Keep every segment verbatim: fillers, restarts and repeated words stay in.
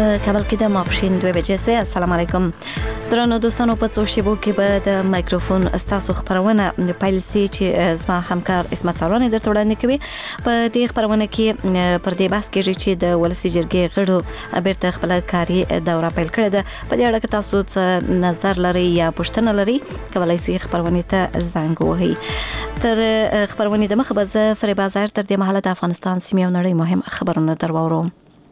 په کابل کې د ماپښین دوه بجې سوی. السلام علیکم درنو دوستانو، په څو شیبو کې به د مایکروفون استاسو خبرونه پیل سي چې زما همکار اسمت سالونی درته وړاندې کوي. په دې خبرونه کې پر دې بحث کېږي چې د ولسي جرګې غړو بیرته خپل کاري دوره پیل کړې ده. په دې اړه که تاسو څه نظر لرئ یا پوښتنه لرئ، کولی شئ خبرونې ته زنګ ووهئ. تر خبرونې دمخه به زه فریبا ظاهر تر دې مهاله د افغانستان سیمې او نړۍ مهم خبرونه در واورم.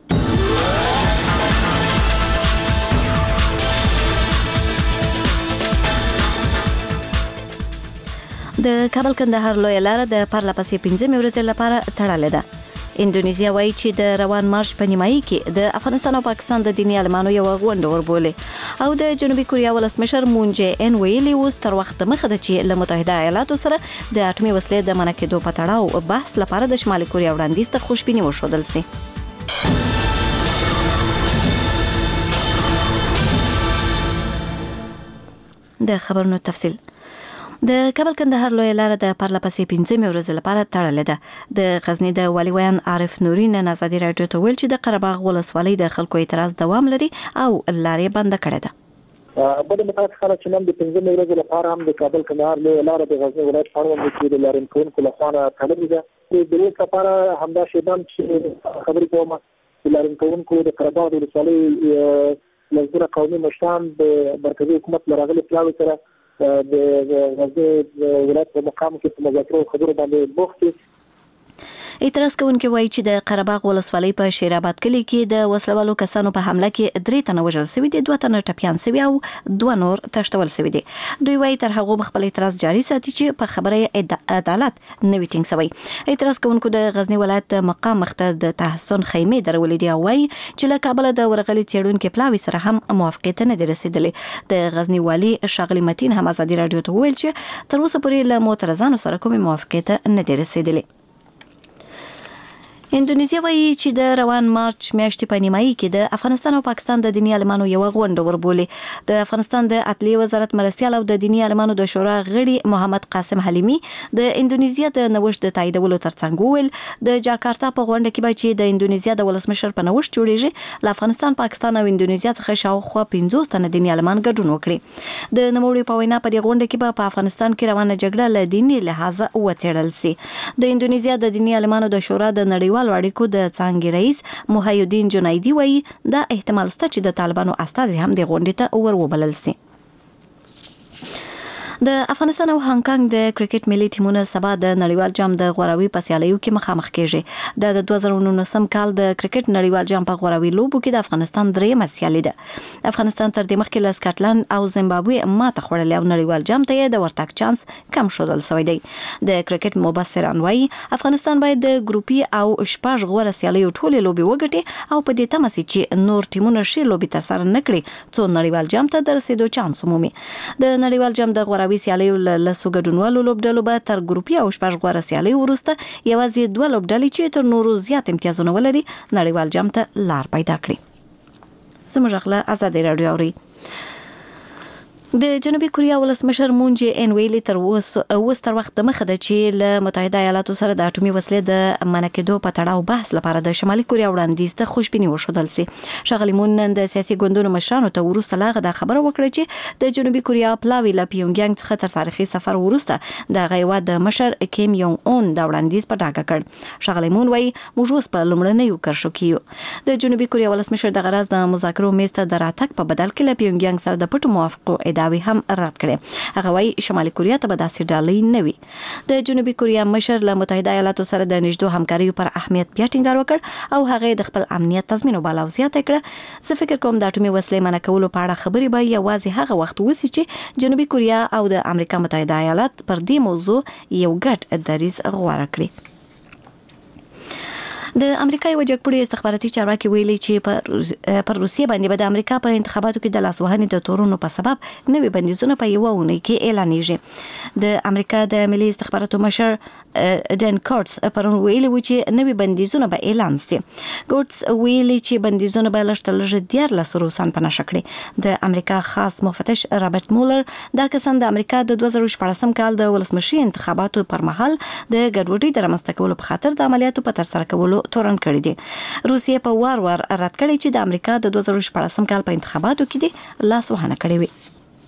د کابل کندهار لویه لاره د پرله پسې پنځمې ورځې لپاره تړلې ده. اندونیزیا وایي چې د روان مارچ په نیمایي کې د افغانستان او پاکستان د دیني عالمانو یو غونډه وربولې او د جنوبي کوریا ولسمشر مون جې ان ویلي اوس تر وخت مخه ده چې له متحده ایالاتو سره د اټومي وسلې د منع کېدو په تړاو بحث لپاره د شمالي کوریا وړاندیز ته خوشبیني وښودل سي. د خبرونو تفصیل. د کابل کندهار لویه لاره د پرله پسې پنځمې ورځې لپاره تړلې ده. د غزني د والي ویان عارف نوري نن ازادي راډیو ته ویل چې د قره باغ ولسوالۍ د خلکو اعتراض دوام لري او لارې بنده کړې ده. بل متاسف خلک چې نن د پنځمې ورځې لپاره هم د کابل کندهار لویه لاره د غزني ولایت په اړوند کې د لارې کوونکو لخوا تړلې ده. د دې لپاره همدا شیبان چې خبرې کوم د لارې کوونکو د قره باغ ولسوالۍ لږ قومي مشران د مرکزي حکومت له راغلي پلاوي سره د غزني ولایت په مقام کې په مذاکرو خبرو باندې بوخت دي. اعتراض کوونکي وایي چې د قره باغ ولسوالۍ په شیر آباد کلي کې د وسلوالو کسانو په حمله کې درې تنه وژل شوي دي، دوه تنه ټپیان شوي او دوه نور تښتول شوي دي. دوی وایي تر هغه خپل اعتراض جاري ساتي چې په خبره عدالت نه وي ټینګ شوی. اعتراض کوونکو د غزني ولایت مقام مخته د تحسن خیمې درولې دي او وایي چې له کابل د ورغلي څېړونکو پلاوي سره هم موافقت نه دی رسیدلی. د غزني والي ښاغلي متین هم ازادي راډیو ته ویل چې تر اوسه پورې له معترضانو سره کومه موافقت نه دی رسیدلی. اندونیزیا وایي چې د روان مارچ میاشتې په نیمایي کې د افغانستان او پاکستان د دیني عالمانو یو غونډه وربولې. د افغانستان د عدلیې وزارت مرستیال او د دیني عالمانو د شورا غړي محمد قاسم حلیمی د اندونیزیا د نوښت د تاییدولو ترڅنګ وویل د جاکارتا په غونډه کې به چې د اندونیزیا د ولسمشر په نوښت جوړیږي له افغانستان، پاکستان او اندونیزیا څخه شاوخوا پنځوس تنه دیني عالمان ګډون وکړي. د نوموړي په وینا په دې غونډه کې به په افغانستان کې روانه جګړه له دیني لحاظه وڅېړل سي. د اندونیزیا د دیني عالمانو د شورا د نړیوال اړیکو د څانګې رئیس محی الدین جنیدي وایي دا احتمال شته چې د طالبانو استازي هم د غونډې ته ور وبلل سي. د افغانستان او هانګ کانګ د کرکټ ملي ټیمونو سبا د نړیوال جام د غوراوي په سیالیو کې مخامخ کېږي. د دوه زره نولسم کال د کرکټ نړیوال جام په غوراوي لوبو کې د افغانستان درېیمه سیالي ده. افغانستان تر دې مخکې له سکاټلند او زیمبابوې ماته خوړلې او نړیوال جام ته د ورتګ چانس کم ښودل شوی دی. د کرکټ مبصران وایي افغانستان باید د ګروپي او شپږ غوره سیالیو ټولې لوبې وګټي او په دې تمه سي چې نور ټیمونه ښې لوبې ترسره نه کړي څو نړیوال جام ته د رسېدو چانس ومومي. د نړیوال جام د غوراوي سیالیو له سو ګډونوالو لوبډلو به تر ګروپي او شپږ غوره سیالۍ وروسته یوازې دوه لوبډلې چې تر نورو زیات امتیازونه ولري نړیوال جام ته لار پیدا کړي. زموږ غله ازادي راډیو اوري. د جنوبي کوریا ولسمشر مون جې ان ویلي تر اوس تر وخت مخه ده چې له متحده ایالاتو سره د اټومي وسلې د منع کېدو په تړاو بحث لپاره د شمالي کوریا وړاندیز ته خوشبیني وښودل سي. ښاغلي مون نن د سیاسي ګوندونو مشرانو ته وروسته لاغه د خبره وکړه چې د جنوبي کوریا پلاوي له پیونګیانګ څخه تر تاریخي سفر وروسته د غیوا د مشر کیم یونګ اون د وړاندیز په ډاګه کړ. ښاغلي مون وایي موږ اوس په لومړنیو کرښو کې یو. د جنوبي کوریا ولسمشر د غرض د مذاکرو میز ته د راتګ په بدل کې له پیونګیانګ سره د پټو موافقو ادعاوې هم رد کړي. هغه وايي شمالي کوریا ته به داسې ډالۍ نه وي. د جنوبي کوریا مشر له متحده ایالاتو سره د نږدې همکاریو پر اهمیت بیا ټینګار وکړ او هغه د خپل امنیت تضمین وباله او زیاته کړه. زه فکر کوم د اټومي وسلې منع کولو په اړه خبرې به یوازې هغه وخت وسی چې جنوبي کوریا او د امریکا متحده ایالات پر دې موضوع یو ګډ دریځ غوره کړي. د امریکا یو جګپوړي استخباراتي چارواکي ویلي چې په پر روسیې باندې به د امریکا په انتخاباتو کې د لاسوهنې د تورونو په سبب نوي بندیزونه په یوه اونۍ کې اعلانېږي. د امریکا د ملي استخباراتو مشر ډن کورټس پرون ویلي و چې نوي بندیزونه به اعلان شي. کورټس ویلي چې بندیزونه به لږ تر لږه دیارلس روسان په نښه کړي. د امریکا خاص مفتش رابرټ مولر دا کسان د امریکا د دوه زره شپاړسم کال د ولسمشي انتخاباتو پر مهال د ګډوډۍ د رامنځته کولو په خاطر د عملیاتو په ترسره کولو ستونزو تورن کړی دي. روسیې په وار وار رد کړی چې د امریکا د دوه زره شپږم کال په انتخاباتو کې دي لاس وهنه کړې وي.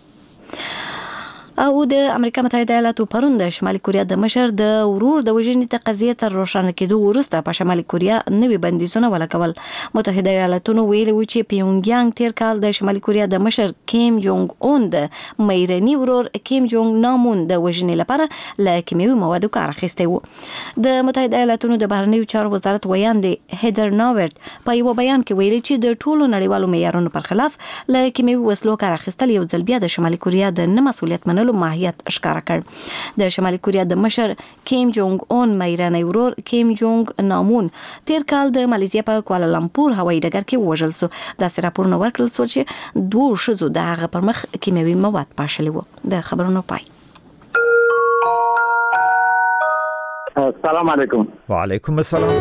او د امریکا متحده ایالاتو پرون د شمالي کوریا د مشر د ورور د وژنې د قضیې تر روښانه کېدو وروسته په شمالي کوریا نوي بندیزونه ولګول. متحده ایالاتونو ویلي و چې پیونګیانګ تیر کال د شمالي کوریا د مشر کیم جونګ اون د میرني ورور کیم جونګ نامون د وژنې لپاره له کیمیاوي موادو کار اخیستی و. د متحده ایالاتونو د بهرنیو چارو وزارت ویاندې هیدر ناورت په یو بیان کې ویلي چې د ټولو نړیوالو معیارونو پر خلاف له کیمیاوي وسلو کار اخیستل یو ځل بیا د شمالي کوریا د نه مسؤلیت منلو ماهیت ښکاره کړ. د شمالي کوریا د مشر کیم جونګ اون میرنی ورور کیم جونګ نامون تیر کال د مالیزیا په کوالالامپور هوایي ډګر کې وژل شو. داسې راپورونه ورکړل شو چې دوه ښځو د هغه پر مخ کیمیاوي مواد پاشلي وو. د خبرونو پای. السلام علیکم. وعلیکم السلام.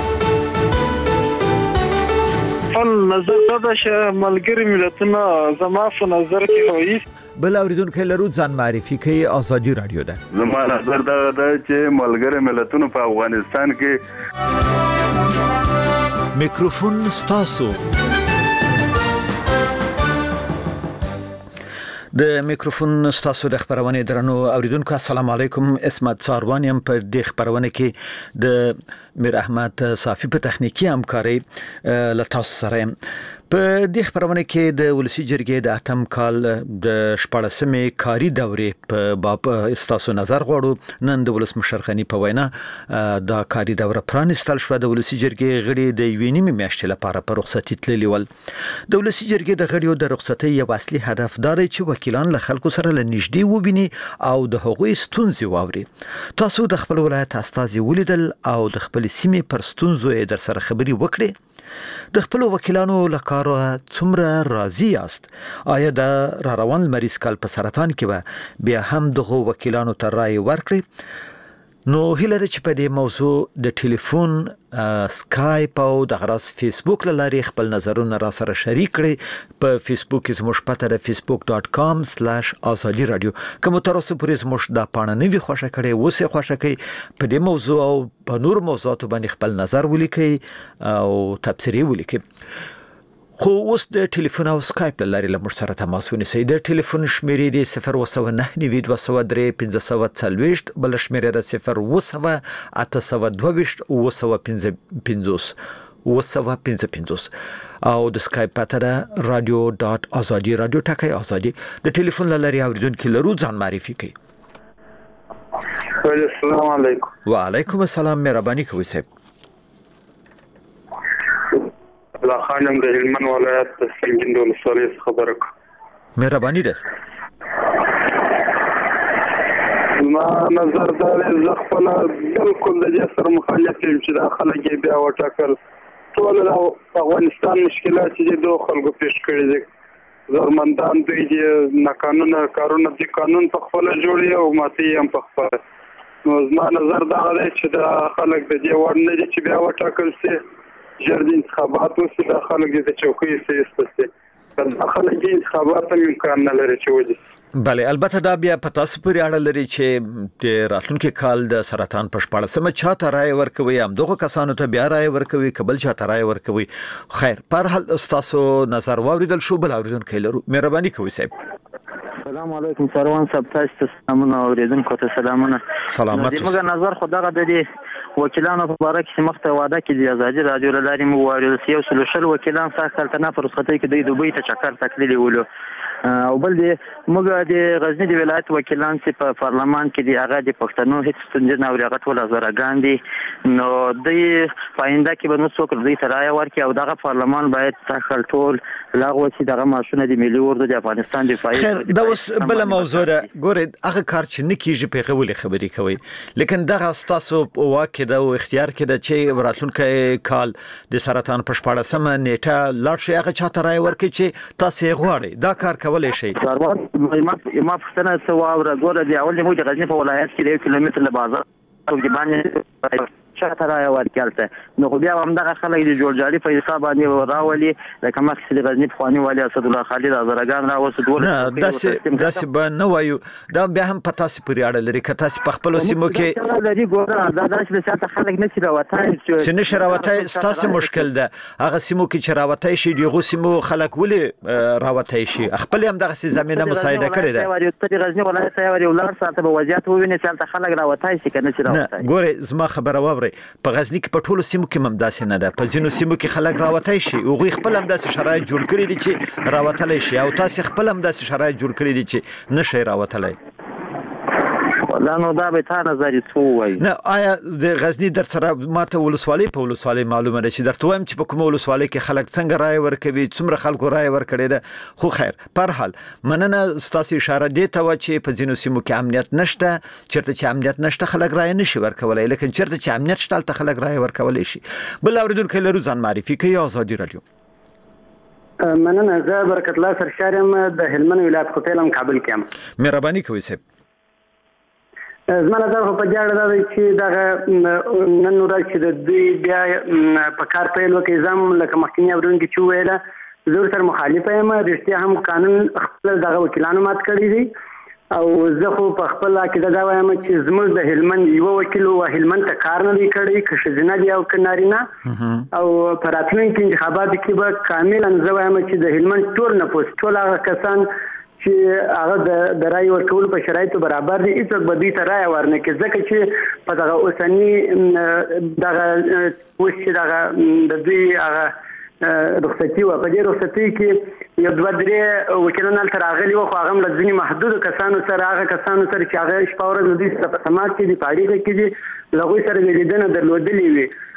خپل نظر دا چې ملګری ملتونه زما په نظر کې وایي بل اوریدونکو لرو ځان معرفي کوي. آزادي رادیو ده. زما نظر دا ده چې ملګری ملتونو په افغانستان کې میکروفون ستاسو. د میکروفون ستاسو د خبرونه درنو اوریدونکو السلام علیکم. اسمت ساروان يم په د خبرونه کې د میر احمد صافي په تخنیکی همکاري لتاسو سره. په دې خبرونه کې د ولسی جرګې د اتم کال د شپږمې کاری دورې په باب استاسو نظر غواړو. نن د ولس مشرخنی په وینا دا کاری دوره پرانستل شو. د ولسی جرګې غړي د یوې نیمې میاشتې لپاره په رخصتي تللي ول. د ولسی جرګې د غړیو د رخصتي یو اصلي هدف دا دی چې وکیلان له خلکو سره لنږدې وبیني او د هغوی ستونزې واوري. تاسو د خپل ولایت استازي ولیدل او د خپل سیمې پر ستونزو یې در سره خبري وکړي. د خپل وکیلانو لکاره څومره راضي یاست؟ آیا د را روان مریض کال په سرطان کې به بیا هم دغه وکیلانو ته رائے ورکړي؟ نو هیله چې په دې موضوع د ټلیفون سکایپ او د غراس فیسبوک لاري خپل نظرونه را سره شریک کړئ. په فیسبوک کې زموږ پته د فیسبوک ډاټ کام سلاش ازادي رادیو. کوم تر اوسه پورې زموږ د پاڼه نوي خوښه کړئ وسه خوښه کړئ په دې موضوع او په نور موضوعاتو باندې خپل نظر ولیکئ او تبصرې ولیکئ. خو اوس د ټلیفون او سکایپ لاري له موږ سره تماس ونیسئ. د ټلیفون شمیرې دی صفر اوه سوه نهه نوي دوه سوه درې پنځه سوه څلوېښت، بل شمیره ده صفر اوه سوه اته سوه دوه ویشت اوه سوه پنځه پنځوس اوه سوه پنځه پنځوس او د سکایپ پته ده رادیو ډاټ ازادي رادیو ټکی ازادي. د ټلیفون لاري اوریدونکو لرو ځان معرفي کړئ. السلام علیکم. وعلیکم السلام. مهرباني کوئ صاحب. الله خانم د هلمند ولایت د سنگین ولسوالۍ خبره کوم. مهرباني ده. ما نظر دا زه خپل بالکل د دې سره مخالف یم چې دا خلک بیا وټاکل ټول د افغانستان مشکلات چې دوه خلکو پیش کړي دي. زرمندان دوی دي ناقانونه کارونه دي قانون په خپل جوړي او ماتي هم په خپل. نو زما نظر دا دی چې دا خلک د دې وړ نه دي چې بیا وټاکل شي. جرد انتخابات وسی د خلک د چوکۍ سیستي د خلک د انتخابات امکان نه لري چې ودی. بله البته دا بیا په تاسو پورې اړه لري چې د راتلونکي کال د سرطان په شپاړسمه چاته رائے ورکوي هم دغه کسانو ته بیا رائے ورکوي قبل چاته رائے ورکوي. خیر پر حال تاسو نظر واوریدل شو. بل اوریدونکو لرو مهرباني کوئ صاحب. السلام علیکم سروان صاحب. تاسو ته سلامونه اوریدونکو ته سلامونه. سلامت. زموږ نظر خو دغه د وکیلانو په اړه کې مخته وعده کې د ازادي رادیو لاري مو وایي چې یو سلوشل وکیلان ساکل تنه پر رخصتۍ کې د دوبۍ ته چکر تکلیلی ولو او بل دی موږ د غزنی د ولایت وکیلان چې په پارلمان کې دی هغه د پښتنو هیڅ ستونزه نه ورغت ولا زراګان دي. نو د پاینده کې به نو څوک دې ترای ورکي او دغه پارلمان باید تخل ټول لاغو چې دغه ماشونه د ملي اردو د افغانستان دفاعي. خیر دا اوس بل موضوع ده. ګوره هغه کار چې نه کیږي په غوړي خبري کوي لیکن دغه تاسو واکه دا او اختیار کې د چې راتلونکي کال د سرطان په شپاړسمه نیټه لاړ شي هغه چاته رائے ورکي چې تاسو غواړئ دا کار کولای شي. سروان ما ما پښتنه سو او ګوره دی اول مو د غزنی په ولایت کې یو کیلومتر له بازار او د باندې چاته رایه ورکړل نو خو بیا هم دغه خلک د جوړجاړي په حساب باندې راولي لکه مخکې د غزنی پخواني والي اسد الله خالد ازرګان راوست ډول داسې داسې به نه وایو دا بیا هم په تاسو پورې اړه لري که تاسو په خپل سیمو کې لري ګوره دا داسې د شاته خلک نه چې راوتای چې نشه راوتای ستاسو مشکل ده هغه سیمو کې چې راوتای شي دغه سیمو خلک ولې راوتای شي خپل هم دغه زمينه مساعده کړې ده وایي ته غزنی ولایت ته وایي ولر ساته به وضعیت وویني چې خلک راوتای شي کنه چې راوتای ګوره زما خبره واوري په غزنی کې په ټولو سیمو کې ممداسه نه ده په ځینو سیمو کې خلک راوتای شي او غوي خپل هم داسې شرایط جوړ کړی دي چې راوتلای شي او تاسو خپل هم داسې شرایط جوړ کړی دي چې نشي راوتلای دا نو دا به تا نظر څه وایي نه آیا د غزنی در سره ماته ولسوالۍ په ولسوالۍ معلومه ده چې درته وایم چې په کوم ولسوالۍ کې خلک څنګه رائے ورکوي څومره خلکو رائے ورکړي ده خو خیر په هر حال مننه ستاسو اشاره دی ته و چې په ځینو سیمو کې امنیت نشته چیرته چې امنیت نشته خلک رائے نشي ورکولای لیکن چیرته چې امنیت شته تل خلک رائے ورکولای شي بل اوریدونکو لرو ځان معرفي کوي آزادي رادیو مننه زه برکت الله سرشارم د هلمند ولایت کوټېلم کابل کې مهرباني کوي صاحب زما نظر خو په جاړه دا دی چې دغه نن ورځ چې د دوی بیا په کار پیل وکړي زم لکه مخکینی اورونکي چې ویله زه سره مخالفه یم رښتیا هم قانون خپل دغه وکیلانو مات کړی دي او زه خو په خپل عقیده دا وایم چې زموږ د هلمند یو وکیل او هلمند ته کار نه دی کړی که ښځینه دي او که نارینه او په راتلونکي انتخاباتو کې به کاملا زه وایم چې د هلمند ټول نفوس ټول هغه کسان چې هغه د رای ورکول په شرایطو برابر دي هیڅوک به دوی ته رای ورنه کړي ځکه چې په دغه اوسني دغه اوس چې دغه د دوی هغه رخصتي و په دې رخصتي کې یو دوه درې وکیلان هلته راغلي وو خو هغه هم له ځینې محدودو کسانو سره هغه کسانو سره چې هغه شپه ورځ د دوی سره په سماج کې دي په اړیکه کې دي له هغوی سره یې لیدنه درلودلې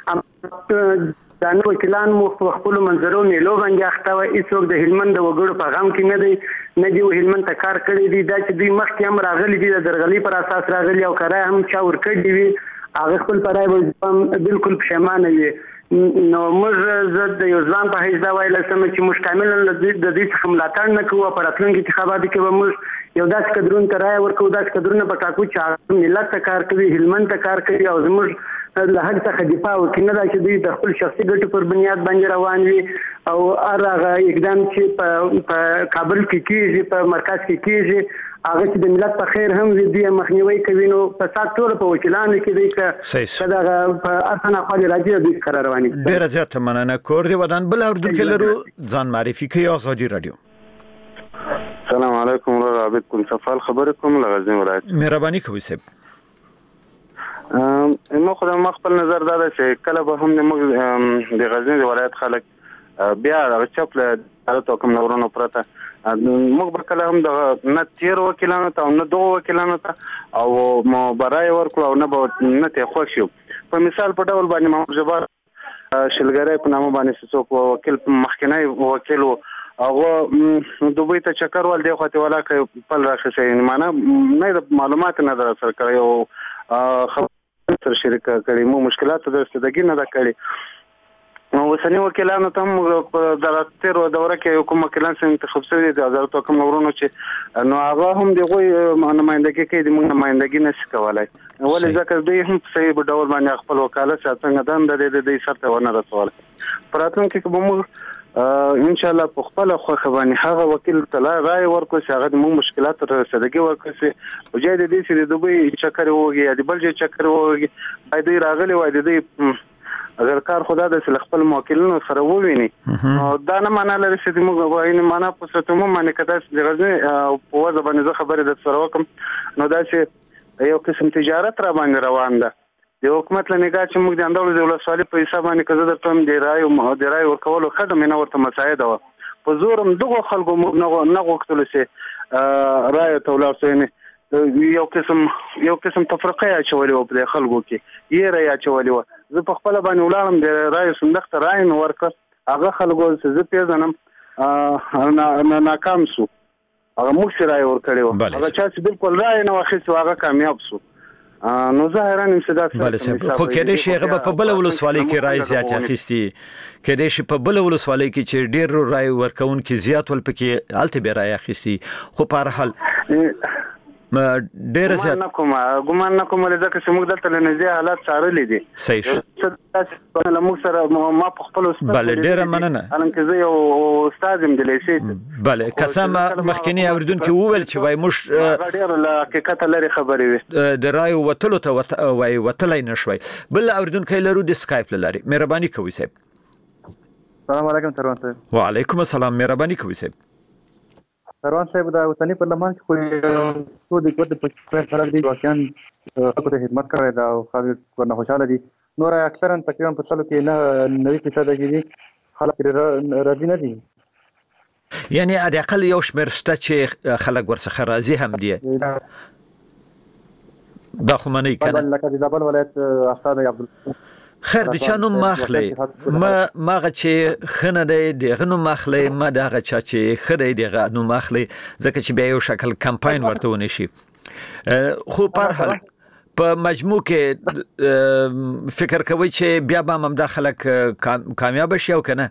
وي دا نو وکیلان مو خپل منظرو میلو باندې اخته و هیڅوک د هلمند د وګړو په غم کې نه دی نه دی هلمند ته کار کړی دی دا چې دوی مخکې هم راغلي دي د درغلي پر اساس راغلي او کرای هم چا ورکړي وي هغه خپل پرای بالکل پښیمانه وي نو موږ زه د یو ځوان په حیث دا ویلی سم چې موږ کاملا د دې څخه ملاتړ نه کوو په راتلونکي انتخاباتو کې به موږ یو داسې کدرونو ته رایه ورکوو داسې کدرونه به ټاکو چې ملت ته کار کوي هلمند ته کار کوي او زموږ له حق څخه دفاع وکړي نه دا چې دوی د خپل شخصي ګټو پر بنیاد باندې روان وي او هر هغه اقدام چې په کابل کې کېږي په مرکز کې کېږي هغه چې د ملت په خیر هم وي دوی مخنیوي کوي نو فساد ټول په وکیلانو کې دی که دغه په ارسنه خالي راځي دوی سره رواني ډېره زیاته مننه کور دی ودان بل اردوونکي لرو ځان معرفي کوي آزادي رادیو السلام علیکم ورحمة عابد کوم صفال خبرکم له غزنی ولایت مهرباني کوي صاحب ما خو د خپل نظر دا ده چې کله به هم موږ د غزنی ولایت خلک بیا هغه چپ له حالت کوم نورونو پرته موږ به کله هم د نه تیر وکیلانو ته او نه دغه وکیلانو ته او مو برای ورکړو او نه به نه ته خوښ شو په مثال په ډول باندې محمد جبار شلګری په نامه باندې څوک وکیل مخکنی وکیل هغه دوبۍ ته چکر ول دی خو ته ولا کوي پل راخسي معنا نه معلومات نه در سره کوي او خبر سره شریک کړي مو مشکلات د ستدګي نه دا کړي نو وسنی وکیلانو ته په دغه تیر دوره کې کوم وکیلان چې انتخاب شوي دي حضرت کوم ورونو چې نو هغه هم دغه نمائندګي کوي د موږ نمائندګي نشي کولای ولې ځکه دوی هم صحیح په ډول باندې خپل وکالت څنګه دند د دې سره ونه رسول پراتون کې کوم ان شاء الله په خپل خوخه باندې هغه وکیل تلا رائے ورکو چې هغه مو مشکلات تر صدقې ورکو چې وجای د دې چې د دوبۍ چکر وږي یا د بل ځای چکر وږي باید راغلي وای د دې اگر کار خدا د خپل موکلینو سره وویني دا نه معنا لري چې موږ وایي معنا په ستوم باندې کده د غزنی په وځ باندې خبره د سره وکم نو دا چې یو قسم تجارت را باندې روان ده د حکومت له نگاه چې موږ د اندول د ولسوالۍ په حساب باندې کزه درته هم دی رای او د رای ورکولو خدمت نه ورته مساعده و په زورم دغه خلکو نه غوښتل چې رای تولار سینه یو قسم یو قسم تفرقه اچولې و په خلکو کې یې رای اچولې و زه په خپل باندې ولارم د رای صندوق ته رای نو ورکړ هغه خلکو چې زه پیژنم نه ناکام شو هغه موږ سره رای ورکړو هغه چې بالکل رای نه واخیست هغه کامیاب شو نو ظاهرا امتداد بله خو کېدای شي هغه په بل ولسوالۍ کې رای زیات اخیستي کېدای شي په بل ولسوالۍ کې چې ډېر رای ورکون کې زیات ول پکې الته به رای اخیستي خو په هر حال ډېر زیات نه کوم ګمان نه کوم ځکه چې موږ دلته لنځه حالات څارلې دي صحیح شو موږ سره ما په خپل استاد بله ډېره مننه الانکه زه یو استاد یم د لیسې بله قسم مخکنی اوریدونکو وویل چې وای موږ ډېر له حقیقت لري خبرې وي د رای وتلو ته وای وتلای نشوي بل اوریدونکو لرو د سکایپ لري مهرباني کوئ صاحب السلام علیکم تروان صاحب وعلیکم السلام مهرباني کوئ صاحب تروان صاحب دا اوسنی پرلمان کې خو څو د کوټ په خلک دي واقعا خلکو ته خدمت کوي دا او خلک ورنه خوشاله دي نور اکثرا تقریبا په څلو کې نه نوي فیصد کې خلک راضي نه دي یعنی على الاقل یو شمېر شته چې خلک ورڅخه راضي هم دي دا خو منی کنه لکه د زابل ولایت استاد عبد خیر د چانو ماخلی ما ماغه چې خنه د غنو ماخلی ما دغه چا چې خدای دغه نو ماخلی ځکه چې بیا یو شکل کمپاین ورته ونی شي خو په هر حال په مجموع کې فکر کوي چې بیا به هم د خلک کامیاب شي او کنه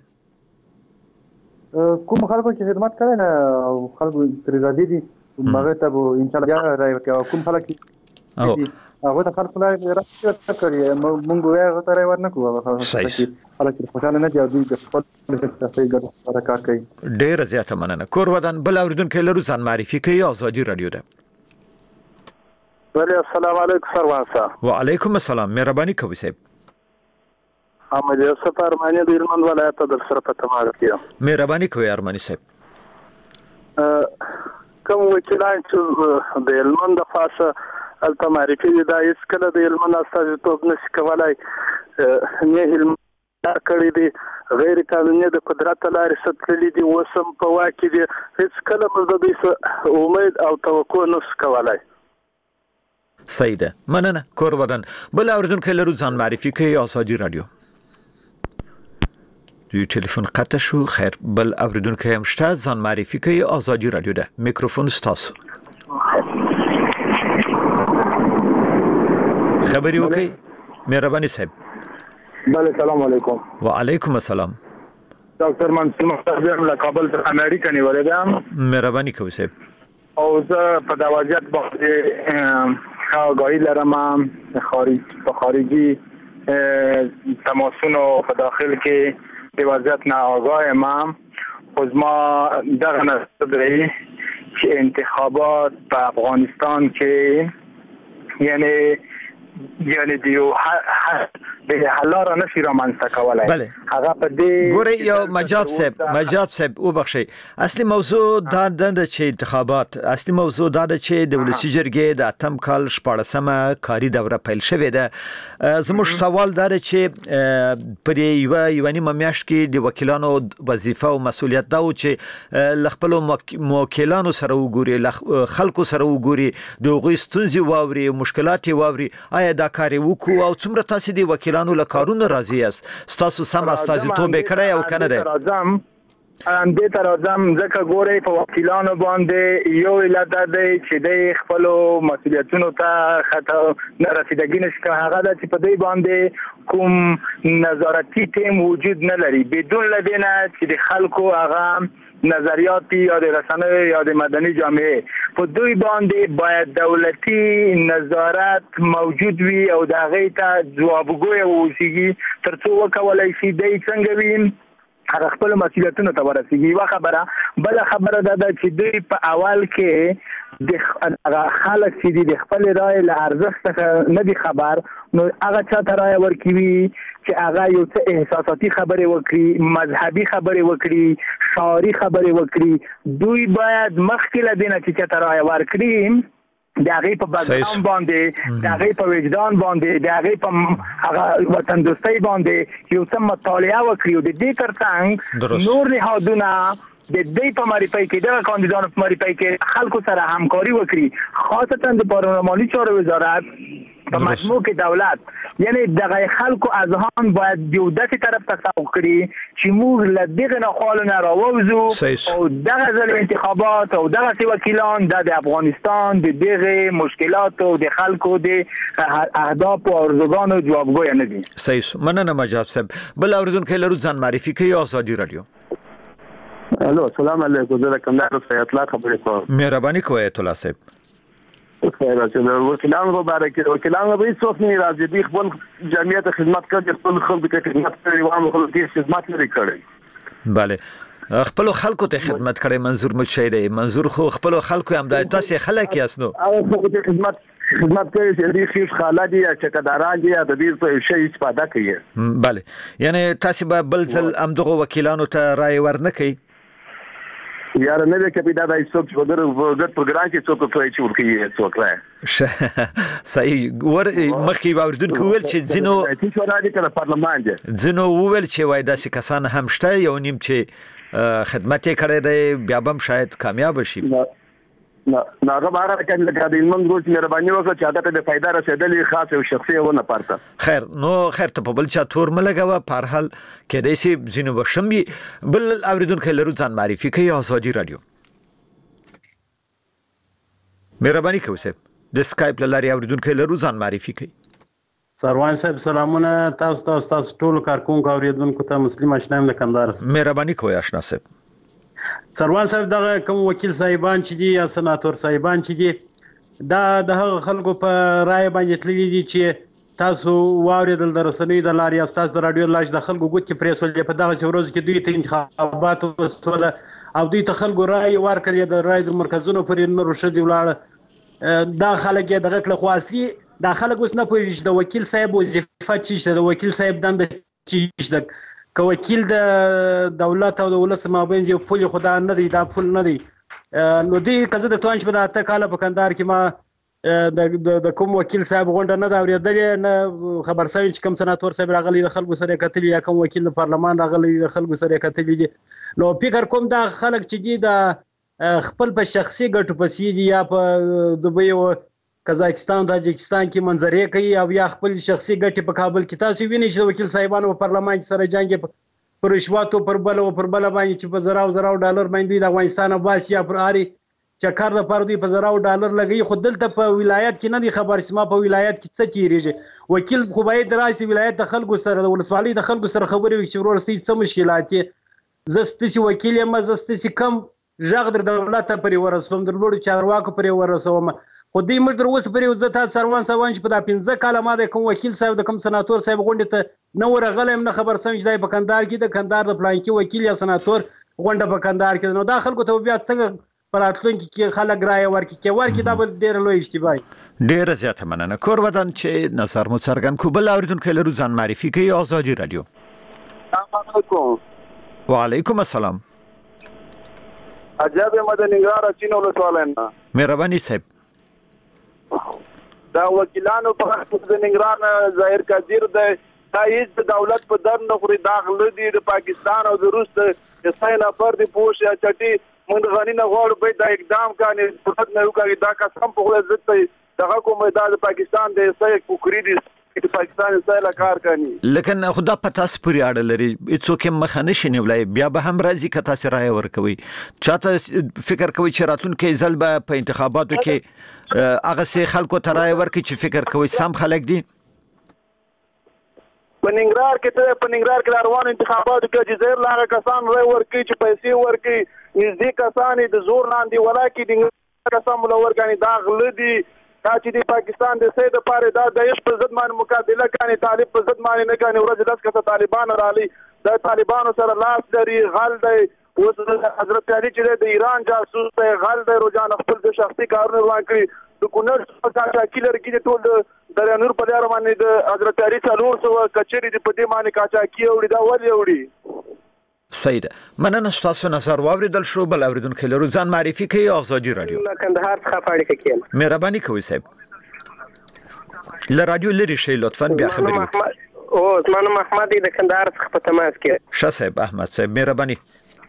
کوم خلکو چې خدمت کوي نه خلکو ترزادي دي ماغه ته ان شاء الله بیا راځي کوم خلک او هغه د خلکو لپاره راځي کړی مونږ وایو هغه ته ورنه کوو خلک خوشاله نه دي او دوی د خپل څخه ګډ کار کوي ډېر زیاته مننه کور ودان بل اوریدونکو لرو ځان معرفي کوي ازادي رادیو ده وعلیکم السلام علیکم سروان صاحب وعلیکم السلام مهرباني کوئ صاحب احمد یوسف ارمانی د هلمند ولایت د سره په تماس کې مهرباني کوئ ارمانی صاحب کوم وکیلان چې د هلمند د خاصه البته معرفي دي دا هیڅ کله د هلمند استازیتوب نشي کولای نه هلمند کړی دي غیر قانوني د قدرت لارې ستللی دي وسم په واکې دي هیڅ کله موږ د دې امید او توقع نشو کولای صحیح ده مننه کور ودان بل اوریدونکو لرو ځان معرفي کوي ازادي رادیو دوی ټلیفون قطع شو خیر بل اوریدونکو هم شته ځان معرفي کوي ازادي رادیو ده میکروفون ستاسو خبري وکي مهرباني صاحب بله سلام علیکم وعلیکم السلام ډاکټر منصور مختار له کابل څخه امریکا نیولې ده مهرباني کوئ صاحب او زه په دا وضعیت باندې آگاهی لرم خارج په خارجي تماسونو په داخل کې د وضعیت نه آگاه ام خو ما دغه نظر دی چې انتخابات په افغانستان کې یعنی یعنی دیو به حلاره نشي رامنځته کولای هغه په دې ګوره یو مجاب صاحب مجاب صاحب وبخشي اصلي موضوع دا د چې انتخابات اصلي موضوع دا د چې د ولسی جرګې د اتم کال شپږمه کاری دوره پیل شوې ده زموږ سوال دا چې پر یو یو نیمه میاشت کې د وکیلانو وظیفه او مسولیت دا و چې خپل موکلانو سره وګوري خلکو سره وګوري د غوي ستونزې واوري مشکلات واوري آیا دا کار وکړو او څومره تاسو دی وکیلانو له کارونو راضی یاست تاسو سم استازیتوب کړی او کنه ده ام دې تر ازم ځکه ګورې په وکیلانو باندې یو علت دی چې د خپل مسولیتونو ته خطا نه رسیدګی نشته هغه د چې په دې باندې کوم نظارتي ټیم وجود نه لري بدون لدینه چې د خلکو هغه نظریاتی یا د رسنیو یا د مدني جامعه په دوی باندې باید دولتي نظارت موجود وي او د هغې ته ځوابګوی اوسیږي ترڅو وکولای شي دی څنګه وي هغه خپل مسولیتونو ته ورسیږي یوه خبره بله خبره دا ده چې دوی په اول کې د خلک چې دي د خپل رای له ارزښت څخه نه دي خبر نو هغه چاته رای ورکوي چې هغه یو څه احساساتي خبرې وکړي مذهبي خبرې وکړي شعاري خبرې وکړي دوی باید مخکې له دې نه چې چاته رای ورکړي د هغې په بدنام باندې د هغې په وجدان باندې د هغې په هغه وطن دوستۍ باندې یو څه مطالعه وکړي او د دې ترڅنګ نور نهادونه د دې په معرفي کې دغه کاندیدانو په معرفي کې خلکو سره همکاري وکړي خاصتا د پارلماني چارو وزارت په مجموع کې دولت یعنی دغه خلکو اذهان باید یو داسې طرف ته سوق کړي چې موږ له دغه نخوالو نه راووځو او دغه ځل انتخابات او دغه وکیلان د افغانستان د دغه مشکلات او د خلکو د اهداف او ارزوګانو جوابګوی نه دي صحیح مننه مجاب صاحب بل اوریدونکو لرو ځان معرفي کوي ازادي رادیو الو السلام علیکم زه کوم نه اطلاع خبرې کوم مهرباني کوئ ایت الله صاحب خیر چې وکیلانو په باره کې وکیلانو به هیڅوک نه راځي دوی خپل جمعیت خدمت کوي خپل خلکو ته خدمت کوي او عام خلکو ته خدمت لري کړی bale خپل خلکو ته خدمت کړي منظور مشهیر دی منظور خو خپل خلکو هم د تاسو خلک یاسنو هغه خلکو ته خدمت خدمت کوي چې دوی خیف خاله دي یا چکداران دي یا د دې په شی استفاده کوي bale یعنی تاسو به بل ځل هم دغه وکیلانو ته رائے ورنکئ یار نه به کپی دا د څوک په ګډ پروګرام کې څوک په چې ورکی څوک راي صحیح ور مخکې باوردونکو ویل چې زینو چې راځي کله پارلمان دی زینو ویل چې وای داسې کسان هم شته یو نیم چې خدمت یې کړی دی بیا به شاید کامیاب شي نه نه هغه بهر کې لکه د ایمن ګروپ مهرباني وکړه چې عادت د فائدہ رسیدلې خاص او شخصي ونه پارته خیر نو خیر ته په بل چا تور ملګوا په هر حال کې د سي زینو بشمي بل اوریدونکو لرو ځان معرفي کوي ازادي رادیو مهرباني کوئ سه د سکایپ لاري اوریدونکو لرو ځان معرفي کوي سروان صاحب سلامونه تاسو ته تاسو ټول کارکونکو اوریدونکو ته مسلم آشنایم د کندهار مهرباني کوئ آشنا صاحب سروان صاحب دغه کوم وکیل صاحبان چې دي یا سناتور صاحبان چې دي دا د هغه خلکو په رائے باندې تللی دي چې تاسو واوریدل د رسنۍ د لارې استاد د رادیو لاش د خلکو ګوت کې پریس ولې په دغه ورځ کې دوی ته انتخابات وسوله او دوی ته خلکو رائے ورکړي د رائے د مرکزونو پرې نور شدي ولاړ دا خلک دغه کله خو اصلي دا خلک اوس نه پوهیږي د وکیل صاحب وظیفه چې د وکیل صاحب دنده چې که وکیل د دولت او د ولس مابین یو پول خدا نه دی دا پول نه دی نو دی کزه د توانش په اته کاله په کندهار کې ما د د کوم وکیل صاحب غونډه نه دا اوریدلې نه خبر سوي چې کوم سناتور صاحب راغلی د خلکو سره کتلی یا کوم وکیل د پارلمان راغلی د خلکو سره کتلی دي نو فکر کوم دا خلک چې دي د خپل په شخصي ګټو پسې دي یا په دوبۍ او قزاقستان تاجکستان کې منظرې کوي او یا خپل شخصي ګټې په کابل کې تاسو وینئ چې وکیل صاحبانو په پارلمان کې سره جنگ پر رشواتو پر بل او پر بل باندې چې په زراو زراو ډالر باندې د افغانستان باس یا پر اړي چکر د پر دوی په زراو ډالر لګي خو دلته په ولایت کې نه دي خبر چې ما په ولایت کې څه چیرېږي وکیل خو باید دراسي ولایت د خلکو سره د ولسوالۍ د خلکو سره خبرې وکړي چې ورسته څه مشکلات دي زستسي وکیل یم زستسي کم ژغ در دولت پرې ورسوم در لوړ چارواکو پرې ورسوم خو دې موږ در اوسه پرې عزت سروان سروان چې په دا پنځه کاله ما د کوم وکیل صاحب د کوم سناتور صاحب غونډه ته نه ورغلم نه خبر سم چې د کندهار کې د کندهار د پلان کې وکیل یا سناتور غونډه په کندهار کې نو دا خلکو ته بیا څنګه پراتلونکو کې خلک رائے ورکړي کې ورکړي دا بل ډېر لوی اشتباه ډېر زیاته مننه کور ودان چې نظر مو څرګند کو بل اوریدونکو لرو ځان معرفي کوي ازادي رادیو السلام علیکم وعلیکم السلام عجب مدنګار چینو له سوالنه مهرباني صاحب دا وکیلانو په د ننګرهار ظاهر کثیر د تایید د دولت په در نه خوري داخل دي د پاکستان او د روس د ساینا پر دی پوش یا چټي من غنی نه غوړ به دا اقدام کاني فرصت نه وکړي دا قسم په خپل عزت دغه کوم د پاکستان د سې کوکری دي چې پاکستان سره کار کوي لکه خدا پتا سپری اړه لري څوک مخانه شنی ولای بیا به هم راځي کته سره رائے ورکوي چاته فکر کوي چې راتلونکي ځل به په انتخاباتو کې هغه سي خلکو ته رائے ورکړي چې فکر کوي سم خلک دي پننګرار کې ته پننګرار کې روان انتخاباتو کې چې زیر لاغه کسان رائے ورکړي چې پیسې ورکړي نږدې کسان د زور لاندې ولاکې د کسان ملور غني دا غل دي چې د پاکستان د سید لپاره دا د عشق په ضد باندې مقابله کوي طالب په ضد باندې نه کوي ورځ داس کته طالبان رالي د طالبانو سره لاس لري غل دی اوس حضرت علي چې د ایران جاسوس دی غل دی روزان خپل د شخصي کارونه روان کړي د کونړ څخه کیلر کې ټول د نور په لار باندې د حضرت علي څلور سو کچري د پدې باندې کاچا کی وړي دا ولې وړي سید مننه تاسو نظر واوریدل شو بل اوریدونکو لرو ځان معرفي کوي ازادي رادیو کندهار څخه پاړې کوي مهرباني کوئ صاحب ل رادیو لري شي لطفا بیا خبري او اسمان محمد د کندهار څخه په تماس کې ښه صاحب احمد صاحب مهرباني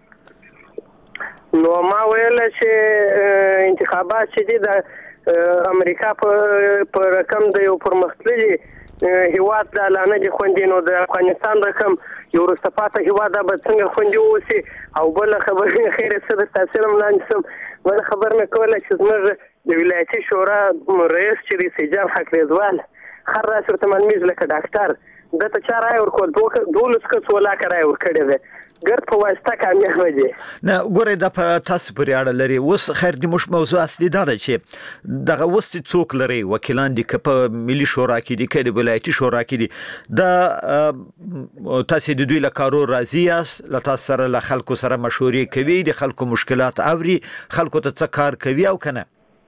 نو ما ویل چې انتخابات چې دي د امریکا په رقم د یو پرمختللي هیواد د اعلان دي خوندې نو د افغانستان رقم یو رستپاته هیواد به څنګه خوندې اوسي او بل خبرې خیر څه د تاثیر ملاندې سم بل خبر نه کوله چې زموږ د ولایتي شورا رئیس چې رئیس جمهور حق رضوان خر راسي ورته معلومیږي لکه ډاکټر ده ته چا رایه ورکول دولس کس ولاکه رایه ورکړې ده ګرد په واسطه کامیابه دي. نه ګورئ دا په تاسو پورې اړه لري. اوس خیر د موږ موضوع اصلي دا ده چې دغه اوس څوک لري وکیلان دي که په ملي شورا کې دي که د ولایتي شورا کې دي دا تاسو د دوی له کارو راضي یاست له تاسو سره له خلکو سره مشورې کوي د خلکو مشکلات اوري خلکو ته څه کار کوي او کنه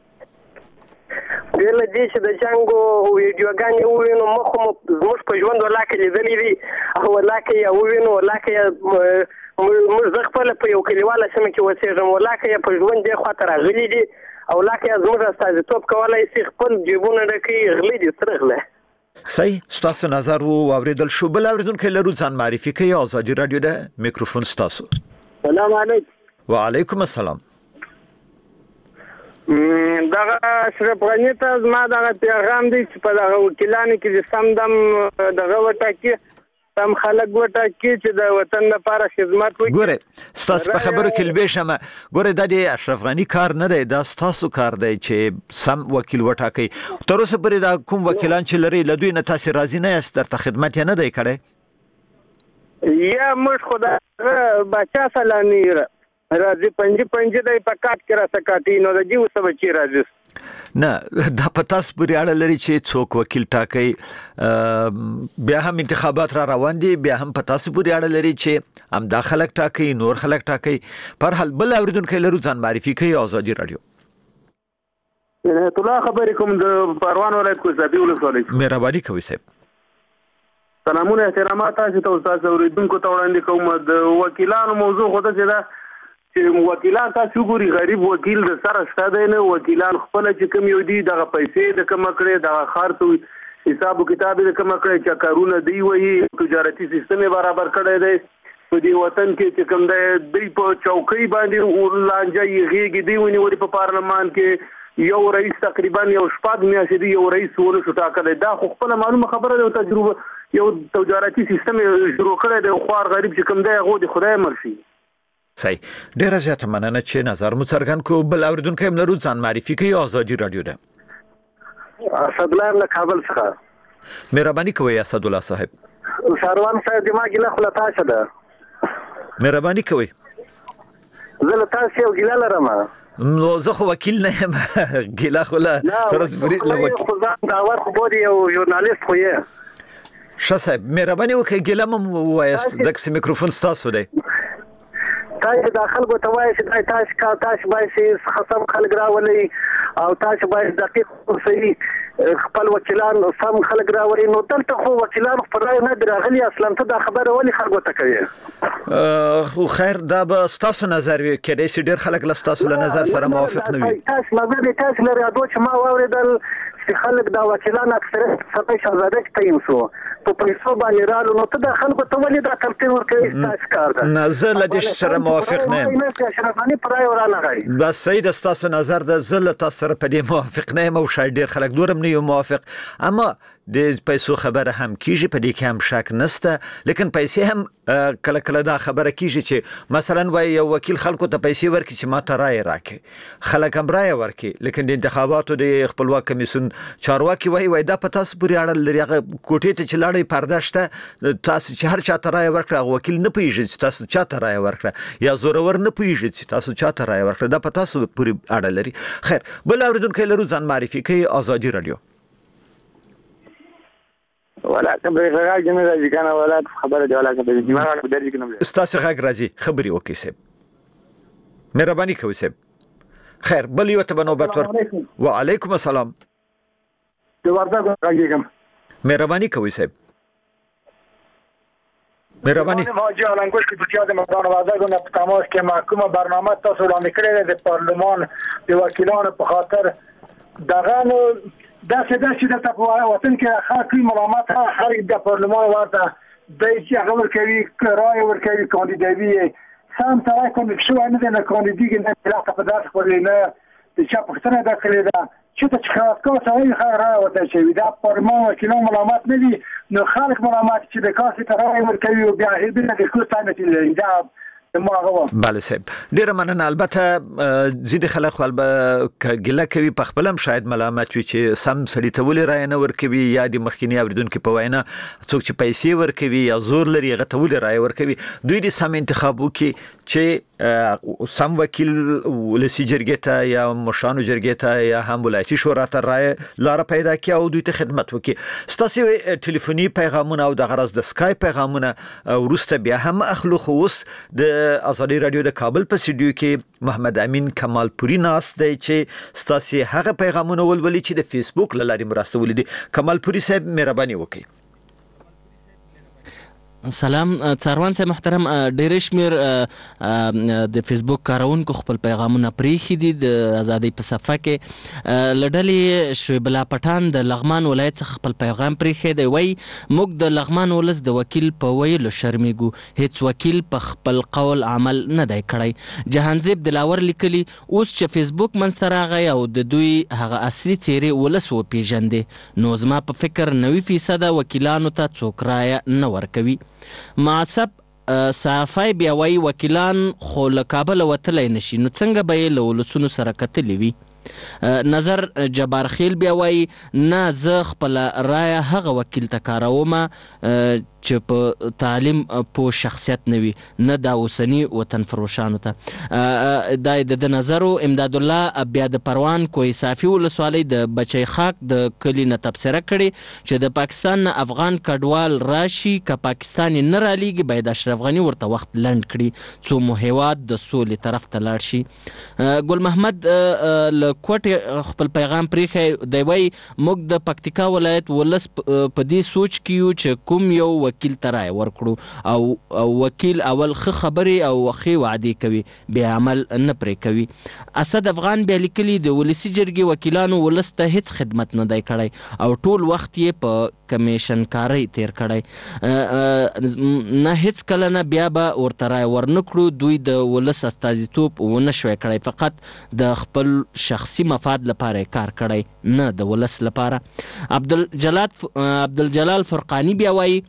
ډېر له دې چې د جنګو ویډیوګانې ووینو مخ مو زموږ په ژوند ولاکه لیدلې دي او ولاکه یې ووینو ولاکه یې موږ زه خپله په یو کلیواله سیمه کې اوسېږم ولاکه یې په ژوند دې خواته راغلي دي او ولاکه یې زموږ استازیتوب کولی شي خپل جیبونه ډکوي غلي دي څه غله. صحیح ستاسو نظر وو واوریدل شو. بل اوریدونکی لرو ځان معرفي کوي. ازادي رادیو ده میکروفون ستاسو. سلام علیکم. وعلیکم السلام. دغه اشرف غنی ته زما دغه پیغام دی چې په دغه وکیلانو کې سم دم دغه وټاکي سم خلک وټاکي چې د وطن لپاره خدمت وکړي. ګوره ستاسو په خبرو کې لبې شمه ګوره دا د اشرف غنی کار نه دی دا ستاسو کار دی چې سم وکیل وټاکي. تر اوسه پورې دا کوم وکیلان چې لري له دوی نه تاسو راضي نه یاست درته خدمت یې نه دی کړی یا موږ خدای بچا سلامي راځي پنځه پنځه د پکات کې را سکاتی نو د جیو سم چی راځي نه دا پتاس پورې اړه لري چې څوک وکیل ټاکي بیا هم انتخابات را روان دي بیا هم پتاس پورې اړه لري چې هم دا خلک ټاکي نور خلک ټاکي پر حال بل اوریدونکو لرو ځان معرفي کوي. ازادي رادیو الله خبرې کوم د پروان ولایت کو زابي ولسوالۍ. مهرباني کوي صاحب. سلامونه احترامات تاسو ته استاد اوریدونکو ته وړاندې کوم. د وکیلانو موضوع خو ته دا چې وکیلان تاسو ګوري غریب وکیل د سره شته نه وکیلان خپل چې کوم یو دي دغه پیسې د کوم کړي دغه خرڅ حساب کتاب د کوم کړي چې کارونه دی وایي تجارتي سیستم برابر کړی دی په دې وطن کې چې کوم دی په چوکۍ باندې ورلانجه یېږي دی ونی وري په پارلمان کې یو رئیس تقریبا یو شپږ میاشتې دی یو رئیس ونه شو ټاکلی دا خو خپل معلومه خبره ده تجربه یو تجارتي سیستم شروع کړی دی خوار غریب چې کوم دی هغه د خدای مرشي. صحیح ډیره زیاته مننه چې نظر مو څرګند کو. بل اوریدونکو هم لرو ځان معرفي کوي. ازادي رادیو ده. اسد الله له کابل څخه. مهرباني کوئ اسد الله صاحب. سروان صاحب دماغ له خپل تاسو ده. مهرباني کوئ. زه له تاسو یو ګیله لرم. نو زه خو وکیل نه یم ګیله خو له ترس برید له وکیل. خو ځان دا ور خو بودی یو ژورنالیست خو یې. ښه صاحب مهرباني وکړئ ګیله مو ووایاست ځکه میکروفون ستاسو دی. تاسو د خلکو ته وایي چې تاسو کا تاسو باید خصم خلک راولي او تاسو باید دقیق اوسئ خپل وکیلان سم خلک راولي نو دلته خو وکیلان پر رای نه دراغلي اصلا ته دا خبره ولې خلکو ته کوي. خو خیر دا به ستاسو نظر وي کېدای شي ډېر خلک له ستاسو له نظر سره موافق نه وي. تاسو نظر دې تاسو لري اډو چې ما واورېدل چې خلک دا وکیلان اکثریت سپه شهزاده کې تعین شو په پیسو باندې رالو نو ته دا خلکو ته ولې دا تلقین ورکوي تاسو کار ده. نه زه له دې سره موافق نه یم. بس صحیح د ستاسو نظر ده زه له تاسو سره په دې موافق نه یم او شاید ډېر خلک نور هم نه یو موافق. اما د پیسو خبره هم کیږي په دې کې هم شک نشته لیکن پیسې هم کله کله دا خبره کیږي چې مثلا وای یو وکیل خلکو ته پیسې ورکړي چې ما ته رائے راکړي خلک هم رائے ورکړي لیکن د انتخاباتو د خپلواک کمیسیون چارواکي وای وای دا په تاسو پورې اړه لري هغه کوټې ته چې لاړې پرده شته تاسو چې هر چا ته رائے ورکړه وکیل نه پیژني چې تاسو چا ته رائے ورکړه یا زورور نه پیژني چې تاسو چا ته رائے ورکړه دا په تاسو پورې اړه لري. خیر بل اوریدونکو لرو ځان معرفي کوي. ازادي رادیو. ولا خبرې غږ نه راځي کنه ولا خبره دی ولا خبرې دی ما درځي کنه ستاسو غږ راځي خبرې وکړئ صاحب مهرباني کوئ صاحب. خیر بل یو ته بنوبت ور وعلیکم السلام. د وردګو راځم مهرباني کوئ صاحب مهرباني. حاجی علنگوش که بچه از مردان وردګو نه په تماس کې محکومه برنامه تاسو وړاندې کړې ده د پارلمان د وکیلانو په خاطر دغه نو دا څه دا چې د په وطن کې خاطی ملامت هر د پارلمان ورته د چې هغه ورکوي رای ورکوي کاندیدوي سم ترای کوم شو نه د کاندیدګي نه علاقه په داس خوري نه د چا پښتنه دا کړی دا چې ته خلاص کو سوي خیر راوته چې دا پارلمان وکیلان ملامت نه دي نو خلک ملامت چې د کاسې ترای ورکوي او بیا هیڅ نه د کوستانه چې دا ما هغه bale صاحب ډیره مننه. البته زیات خلک خپل ګله کوي په خپلم شاید ملامت وي چې سم سړی ته ولې رای نه ورکوي یا د مخکینی اوریدونکو په وینا څوک چې پیسې ورکوي یا زور لري هغه ته ولې رای ورکوي. دوی د سم انتخاب وکي چې سم وکیل ولسی جرګې ته یا مشانو جرګې ته یا هم ولایتي شورا ته رای لار پیدا کړي او دوی ته خدمت وکړي. ستاسو ټلیفوني پیغامونه او د غرض د سکای پیغامونه ورسته بیا هم اخلو. خو اوس د ازادي رادیو د کابل په سټډیو کې محمد امین کمالپوري ناس دی چې ستاسو هغه پیغامونه ولولي چې د فیسبوک لارې مرسته ولیدي. کمالپوري صاحب مهرباني وکړئ. سلام څاروان صاحب محترم، ډېر شمیر د فیسبوک کارونکو خپل پیغامونه پریخي دي د ازادي په صفحه کې. لډلې شعیب الله پټان د لغمان ولایت څخه خپل پیغام پریخي دی. وای موږ د لغمان ولس د وکیل په ویلو شرمېږو، هیڅ وکیل په خپل قول عمل نه دی کړی. جهانزیب دلاور لیکلي اوس چې فیسبوک منځ راغی او د دوی هغه اصلي څیرې ولس وپیژندې، نو زما په فکر نوي فیصده وکیلانو ته څوک رایه نه ورکوي. معصب صافای بیا وای وکیلان خو له کابل وتلی نشي، نو څنګه به یې له ولسونو سره کتلی وي. نظر جبار خیل بیا وای نه زه خپل رایه هغه وکیل ته کاروم چې په تعلیم په شخصیت نوي، نه دا اوسنی وطن فروشانو ته. دا د نظر امداد الله بیا د پروان کوی صافي ولسوالۍ د بچی خاک د کلی نه تبصره کړي چې د پاکستان نه افغان کډوال راشي که پاکستان نه رالیږي باید اشرف غنی ورته وخت لنډ کړي څو مو هیواد د سولې طرف ته لاړ شي. ګل محمد له کوټې خپل پیغام پریخی دی. وای موږ د پکتیکا ولایت ولس په دې سوچ کې یو چې کوم یو وکیل ته رای ورکړو او وکیل اول ښه خبرې او ښې وعدې کوي بیا عمل نه پرې کوي. اسد افغان بیا لیکلي د ولسي جرګې وکیلانو ولس ته هیڅ خدمت نه دی کړی او ټول وخت یې په کمیشن کاری تیر کړی، نه هیڅ کله نه بیا به ورته رای ورنکړو. دوی د ولس استازیتوب ونه شوی کړی، فقط د خپل شخصي مفاد لپاره کار کړی نه د ولس لپاره. عبدالجلال عبدالجلال فرقانی بیا وایي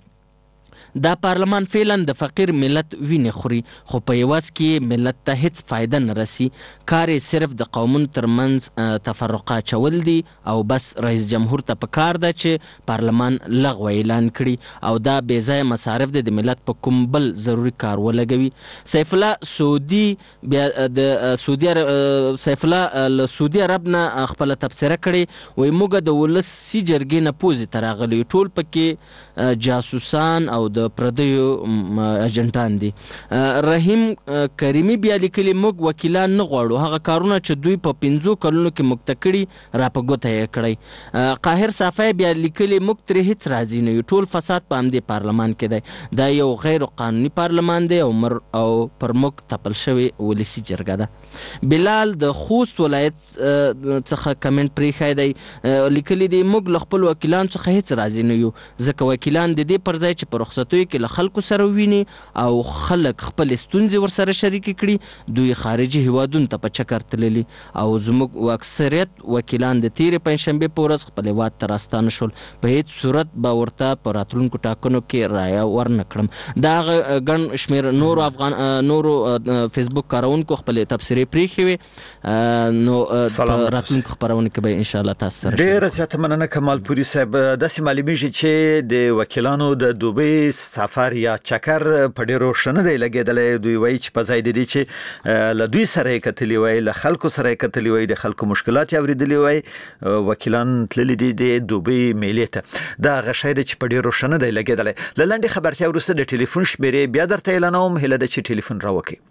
دا پارلمان فعلا د فقیر ملت وینې خوري خو په یواز کې ملت ته هیڅ فایده نه رسی. کار صرف د قومونو ترمنځ تفرقه چول دي او بس رئیس جمهور ته په کار ده چې پارلمان لغوه اعلان کړي او دا بې ځایه مصارف د ملت په کوم بل ضروري کار ولګوي. سیف الله سعودي بیا د سعودي سیف الله له سعودي عرب نه خپل تبصره کړي. وایي موږ د ولسي جرګې نه پوزې ته راغلي، ټول پکې جاسوسان او د پردیو اجنټان دي. رحیم کریمی بیا لیکلي موږ وکیلان نه غواړو، هغه کارونه چې دوی په پنځو کلونو کې موږ ته کړي را په ګوته یې کړی. قاهر صافی بیا لیکلي موږ ترې هیڅ راضي نه یو، ټول فساد په همدې پارلمان کې دی، دا یو غیر قانوني پارلمان دی او مر او پر موږ تپل شوی ولسي جرګه ده. بلال د خوست ولایت څخه کمنټ پریښی دی، لیکلي دی موږ له خپل وکیلانو څخه هیڅ راضي نه یو، ځکه وکیلان د دې پر ځای چې په رخصتیو کې له خلکو سره ویني او خلک خپل ستونزې ورسره شریکې کړي، دوی خارجي هیوادونو ته په چکر تللي او زموږ اکثریت وکیلان د تیرې پنجشنبې په ورځ خپل هیواد ته راستانه شول، په هیڅ صورت به ورته په راتلونکو ټاکنو کې رایه ورنه کړم. دا هغه ګڼ شمېر نورو افغان نورو فیسبوک کارونکو خپلې تبصرې پریښې وې، نو په راتلونکو خپرونو کې به انشاءالله تاسو سره ډېره زیاته مننه کمالپوري صاحب. داسې معلومیږي چې د وکیلانو د دوبۍ سفر یا چکر په ډیرو شنه دی لګیدلی. دوی وایي چې په ځای د دې چې له دوی سره یې کتلي وای، له خلکو سره یې کتلي وای، د خلکو مشکلات یې اورېدلي وای، وکیلان تللي دي د دوبۍ میلې ته. دا هغه شی دی چې په ډیرو شنه دی لګیدلی. له لنډې خبرتیا وروسته د ټلیفون شمیرې بیا درته اعلانوم، هیله ده چې ټلیفون راوکړئ.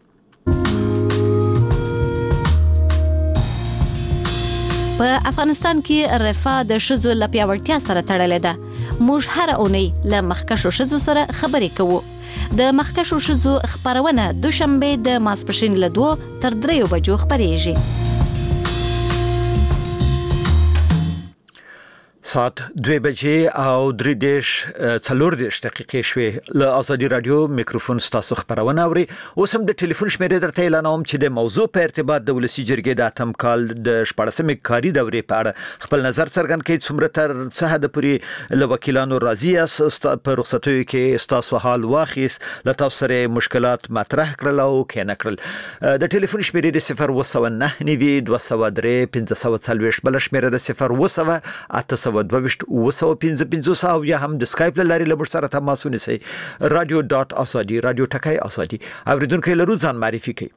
په افغانستان کې رفاه د ښځو له پیاوړتیا سره تړلې ده. موږ هر اونۍ له مخکښو ښځو سره خبرې کوو. د مخکښو ښځو خبرونه دوشنبه د ماسپښین له دوه تر دریو بجو خبرېږي. ساعت دوه بجې او درې دیش څلور دیش دقیقې شوې له ازادي رادیو میکروفون ستاسو خبرونه اوري. اوس هم د ټلیفون شمیرې درته اعلانوم چې د موضوع په ارتباط د ولسی جرګې د اتم کال د شپږمې کاري دورې په اړه خپل نظر څرګند کړي. څومره تر څه حد پورې له وکیلانو راضي یاست په رخصتیو کې ستاسو حال واخیست، له تاسو سره مشکلات مطرح کړل او کې نه کړل. د ټلیفون شمیرې د صفر اووه نهه نوي دوه سوه درې پنځه سوه څلوېښت، بل شمیره د صفر اووه اته سوه دوه ویشت اووه سوه پنځه پنځوس او یا هم د سکایپ له لارې له موږ سره تماس ونیسئ. رادیو ډاټ آزادي، رادیو ټکی آزادي. اوریدونکو لرو ځان معرفي کړئ.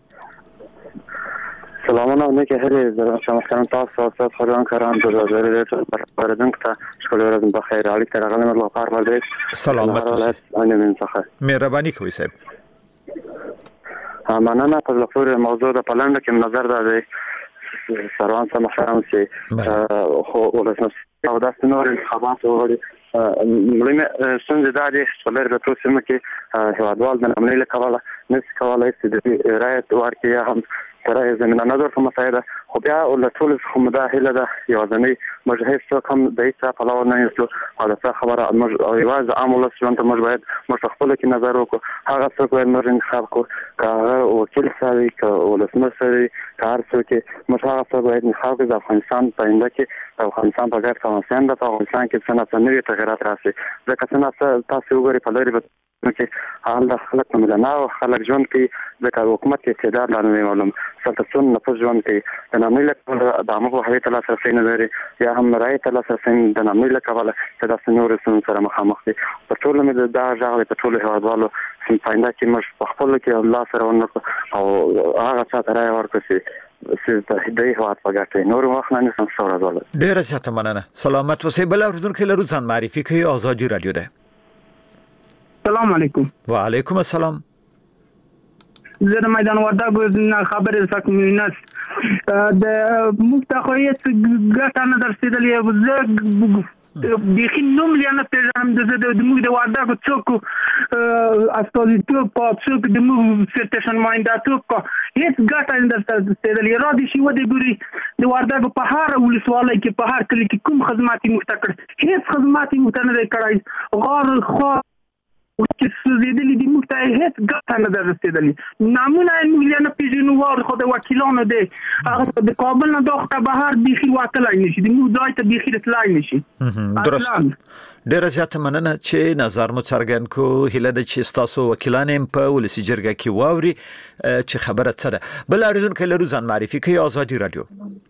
سلامونه نیکه هری در شما تاسو او خبران کاران در وزاره پردنگ تا شکل ورزم بخیر علی تر غلم الله پار ورده سلامت باشید. من څخه مهرباني کوئ صاحب. مننه په لپاره موضوع د پلان کې نظر ده سروان سره محترم سي خو ولسمه او داس نور انتخابات وغړي ملي څنګه د دې څلور د تاسو مکه هوادوال د عملي لکواله نس کوله چې د رایت ورکه هم ترى زمينا نظر في مساعدة خبيا ولا طول خمداهلة ده يوازني مجهز سو كم دايسا فلاو نيسلو هذا سا خبر مج يواز عامل شلون تمج بعد مستقبل كي نظروكو هذا سو كوين مرن خابكو كا وكيل ساري كا ولا سمسري كارسو كي مش هذا سو بعد نخاف إذا أفغانستان بايندكي أفغانستان بغير كمان ده أفغانستان كي سنة سنوية تغيرات راسي ذاك سنة تاسي وغري فلاري چې حال د خلک ملنا او خلک ژوند کې د حکومت کې استعداد لري معلوم سلطنت نه په ژوند کې د نامي لکه د عامه هویت ته لاسرسي نه لري یا هم رایت ته لاسرسي د نامي لکه ولا چې د سنور سره مخامخ دي. په ټول مې دا ځای په ټول هوادوالو چې پاینده کې مش په خپل کې الله سره ونه او هغه څه ترای ورکسي چې د هیواد په ګټه نور وخت نه نسم سره ډول. ډیر زیاته مننه. سلامت اوسئ. بل اوریدونکو لرو ځان معرفي کوي. آزادي رادیو ده. السلام علیکم. وعلیکم السلام. زه د میدان وردګو خبرې سکمینس د مفتاخیت ګټه نه درسیدلې زه بخي نوم لیانه پیژنم د د موږ د وردګو څوک استازیتوب په څوک د موږ سټیشن ماینده څوک هیڅ ګټه نه درسیدلې. را دي شي و د ګوري د وردګو په هر ولسوالۍ کې په هر کلی کې کوم خدماتي مفتکر هیڅ خدماتي مفتنه کړای غار خو چې سوزیدلی د مخته هیڅ ګټه نه درسیدلې. نامونه موږ نه پیژنو ور خو د وکیلانو دی هغه د کابل نه دغه بهر بيخي واتلای نشي د موږ دای ته بيخي تلای نشي. درست. ډیر زیات مننه چې نظر مو څرګند کو. هله د چې تاسو وکیلان په ولسی جرګه کې واوري چې خبره څه ده. بل اړیدونکو لرو ځان معرفي کوي. آزادي رادیو.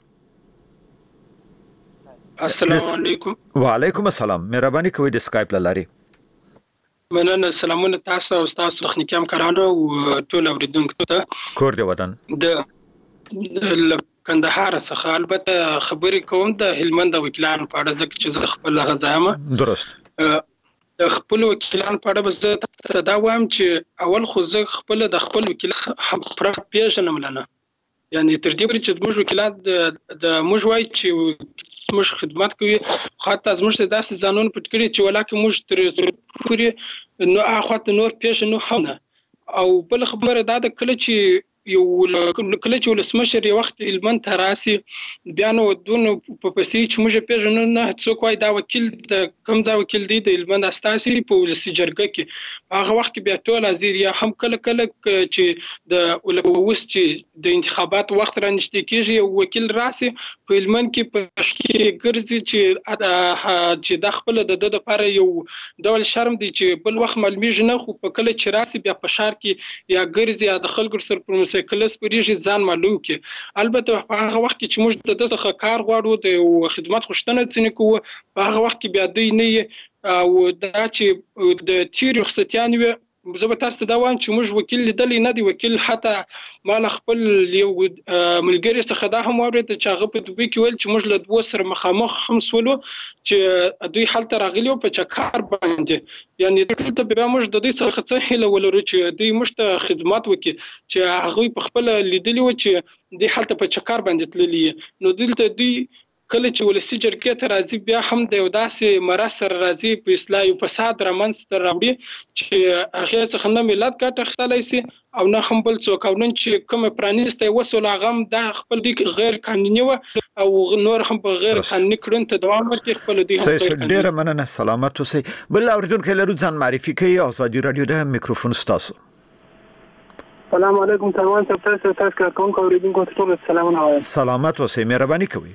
السلام علیکم. وعلیکم السلام. مهرباني کوئ د سکایپ لاري. مننه. سلامونه تاسو او تاسو تخنیکی همکارانو او ټول اوریدونکو ته. کور دی ودان. د کندهار څخه البته خبرې کوم د هلمند وکیلانو په اړه ځکه چې زه خپل غزایم. درست. د خپل وکیلانو په اړه زه دا وایم چې اول خو زه خپل د خپل وکیل پر پیژنم لنه یعنی تر دې پورې چې موږ وکیلات د موږ وای چې موږ خدمت کوي خاطر از موږ داسې ځانون پټ کړی چې ولاکه موږ تر پورې نو اخوات نور پیژنو هم او بل خبره دا د کله چې یو کله چې ولسمشر یو وخت علمن تراسي بیا نو دونو په پسې چې موږ پیژنو نه څوک وای دا وکیل د کوم ځای وکیل دی د علمن استاسي په ولسی جرګه کې هغه وخت بیا ټول ازیر یا هم کله کله چې د ولوس چې د انتخابات وخت را نشته کېږي وکیل راسي په علمن کې په کې ګرځي چې چې د خپل د د لپاره یو ډول شرم دی چې بل وخت معلومیږي نه خو په کله چې راسي بیا په شهر کې یا ګرځي یا د خلکو سره پر کلس پریږي ځان معلوم کې البته په هغه وخت کې چې موږ د دغه کار غواړو د خدمات خوشتنه څنګه کوو په هغه وخت کې بیا دوی نه او دا چې د تیر رخصتیان زه به تاسو ته دا وایم چې موږ وکیل لیدلی نه دی وکیل حتی مال خپل یو ملګری څخه دا هم اورید چې هغه په دوی کې ویل چې موږ له دوه سره مخامخ هم سولو چې دوی حالت راغلی په چکر باندې یعنی دلته بیا موږ د دوی څخه څه هیله ولرو چې دوی موږ ته خدمات وکړي چې هغه په خپل لیدلی و چې د حالت په چکر باندې تللی نو دلته دوی کله چې ولسی جرګې ته راځي بیا هم د یو داسې مرسر راځي په اصلاح او فساد رامنځته راوړي چې هغه څخه نه ملت ګټه اخیستلای شي او نه هم بل څوک، او نن چې کوم پرانیسته وسول غم د خپل دی غیر قانوني و او نور هم په غیر قانوني کړن ته دوام ورکړي خپل دی هم غیر قانوني. ډیر مننه، سلامت اوسئ. بل اوریدونکو لرو ځان معرفي کوي. ازادي رادیو د میکروفون ستاسو. السلام علیکم سلام تاسو تاسو کوم اوریدونکو ټول سلامونه وایم. سلامت اوسئ، مهرباني کوئ.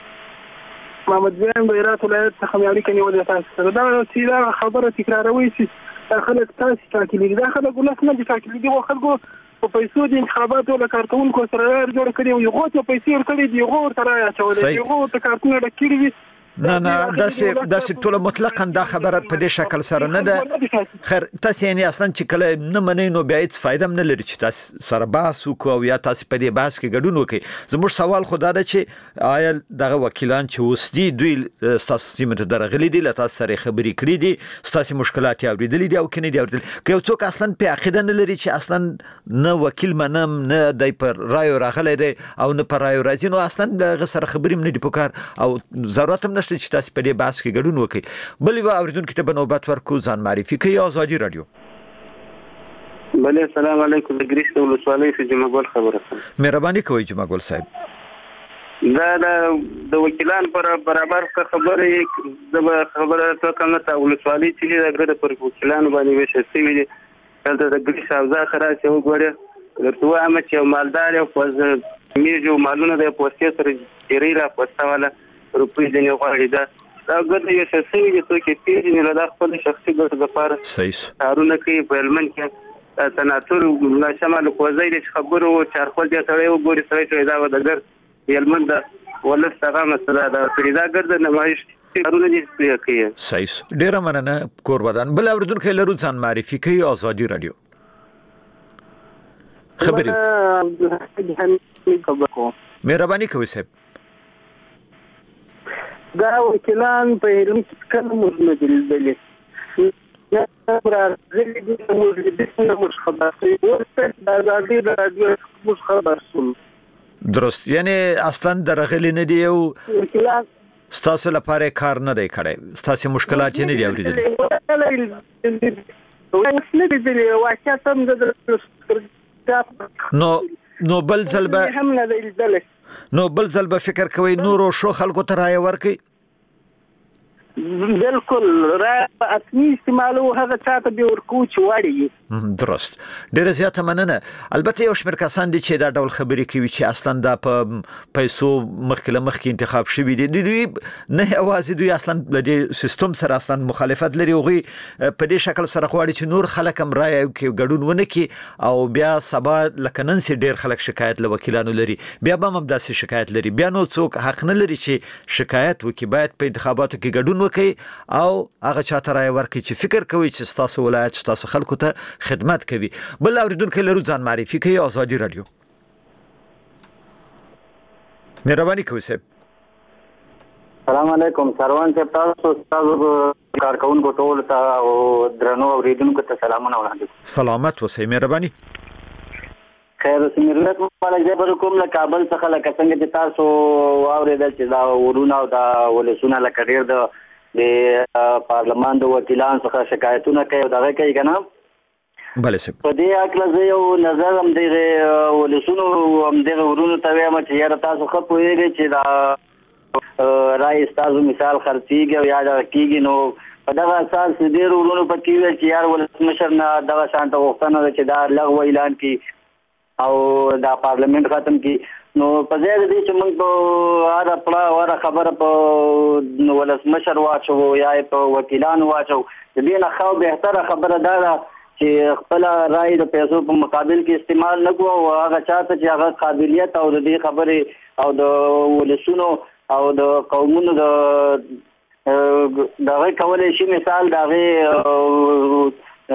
محمد زین بیرات ولایت څخه مې اړیکه نیولې تاسو سره. دا چې دا خبره تکراروي چې خلک تاسو ټاکلي دي، دا خلک ولس نه دي ټاکلي دي، خلکو په پیسو د انتخاباتو له کارکونکو سره جوړ کړي او یو څه پیسې ورکړي دي، یو تر اچولې یو ته کارتونه ډکړي دي. نه نه داسې داسې ټول مطلقاً دا خبره په دې شکل سره نه ده. خیر تاسو یې اصلا چې کله نه منئ نو بیا هیڅ فایده نه لري چې تاسو سره بحث وکړو او یا تاسو په دې بحث کې ګډون وکړئ. زموږ سوال خو دا ده چې آیا دغه وکیلان چې اوس دي دوی ستاسو سیمه ته درغلي دي، له تاسو سره خبرې کړې دي، ستاسو مشکلات یې اورېدلي دي او که نه دي اورېدلي؟ که یو څوک اصلا په عقیده نه لري چې اصلا نه وکیل منم نه دی پر رایو راغلی دی او نه پر رایو راځي، نو اصلا دغه سره خبرې هم نه دي پکار او ضرورت هم نشته چې تاسو په دې بحث کې ګډون وکړئ. بل یو اوریدونکو ته به نوبت ورکړو، ځان معرفي کوي. ازادي رادیو. بله السلام علیکم. د ګریش ولسوالۍ څخه جمعه ګل خبره کوم. مهرباني کوئ جمعه ګل صاحب. دا د وکیلان پر برابر خبرې د خبره ته کومه ته ولسوالۍ چې د ګرد پر وکیلان باندې وشي سوي دي. دلته د ګریش اوزا خراس یو ګوره ورته عامه چې مالدار او په میجو مالونه د پوسټ سره جری را پوسټواله روپې د نه غواړي. دا دا ګرد یو څه سوي دي چې پیژنې له خپل شخصي ګټو لپاره صحیح کارونه کوي په علمن کې تناتور لا شمال کوزای دي خبرو چارخول دي سره یو ګوري سره چې دا ودګر علمن دا ولس څنګه مسله دا فریدا ګرد نمایش کارونه دي کوي. صحیح ډیر مننه کور ودان. بل اوریدونکو لرو ځان معرفي کوي. ازادي رادیو خبري مهرباني کوي صاحب. دا وکیلان په علم کې کله موږ نه دي یا راځي د موږ د موږ خبرې ورته د ازادي رادیو موږ خبر سول. درست، یعنی اصلا درغلی نه دی او ستاسو لپاره کار نه دی کړی، ستاسو مشکلات یې نه دی اورېدلي. نو نو بل ځل به نو بل ځل به فکر کوي نورو شو خلکو ته رایه ورکړي. بالکل رایه په اصلي استعمالو هغه چاته به ورکو چې واړي. درست، ډیره زیاته مننه. البته یو شمېر کسان دي چې دا ډول خبرې کوي چې اصلا دا په پیسو مخکې له مخکې انتخاب شوي دي. دوی نه یوازې دوی اصلا د دې سیستم سره اصلا مخالفت لري، هغوی په دې شکل سره غواړي چې نور خلک هم رایه وکړي، ګډون ونه کړي او بیا سبا لکه نن سي ډیر خلک شکایت له وکیلانو لري، بیا به هم داسې شکایت لري، بیا نو څوک حق نه لري چې شکایت وکړي. باید په انتخاباتو کې ګډون کوي او هغه چاته رایه ورکړي چې فکر کوي چې ستاسو ولایت ستاسو خلکو ته خدمت کوي. بل اوریدونکو لرو ځان معرفي کوي. ازادي رادیو مهرباني کوي صاحب. السلام علیکم سروان صاحب، تاسو تاسو کارکونکو ټول ته او درنو اوریدونکو ته سلامونه وړاندې. سلامت اوسئ، مهرباني. خیر سمیرلت مالک زبر کوم له کابل څخه لکه څنګه چې تاسو واورېدل چې دا ورونه او دا ولسونه لکه ډیر د پارلمان د وکیلان څخه شکایتونه کوي او دغه کوي کنه. بله صاحب په دې اکل زه یو نظر هم دغه ولسونو هم دغه ورونو ته وایم چې یاره تاسو ښه پوهېږئ چې دا رای ستاسو مثال خرڅېږي او یا دغه کېږي، نو په دغه اساس ډېرو ورونو په کې ویل چې یار ولسمشر نه دغه شانته غوښتنه ده چې دا لغوه اعلان کړي او دا پارلمنت ختم کړي. نو په ځای د دې چې موږ په هره پړه هره خبره په ولسمشر واچو یا په وکیلانو واچو، د دې نه ښه بهتره خبره دا ده چې خپل رای د پیسو په مقابل کې استعمال نه کوو او هغه چاته چې هغه قابلیت او د دې خبرې او د ولسونو او د قومونو د دغه کولی شي مثال دغه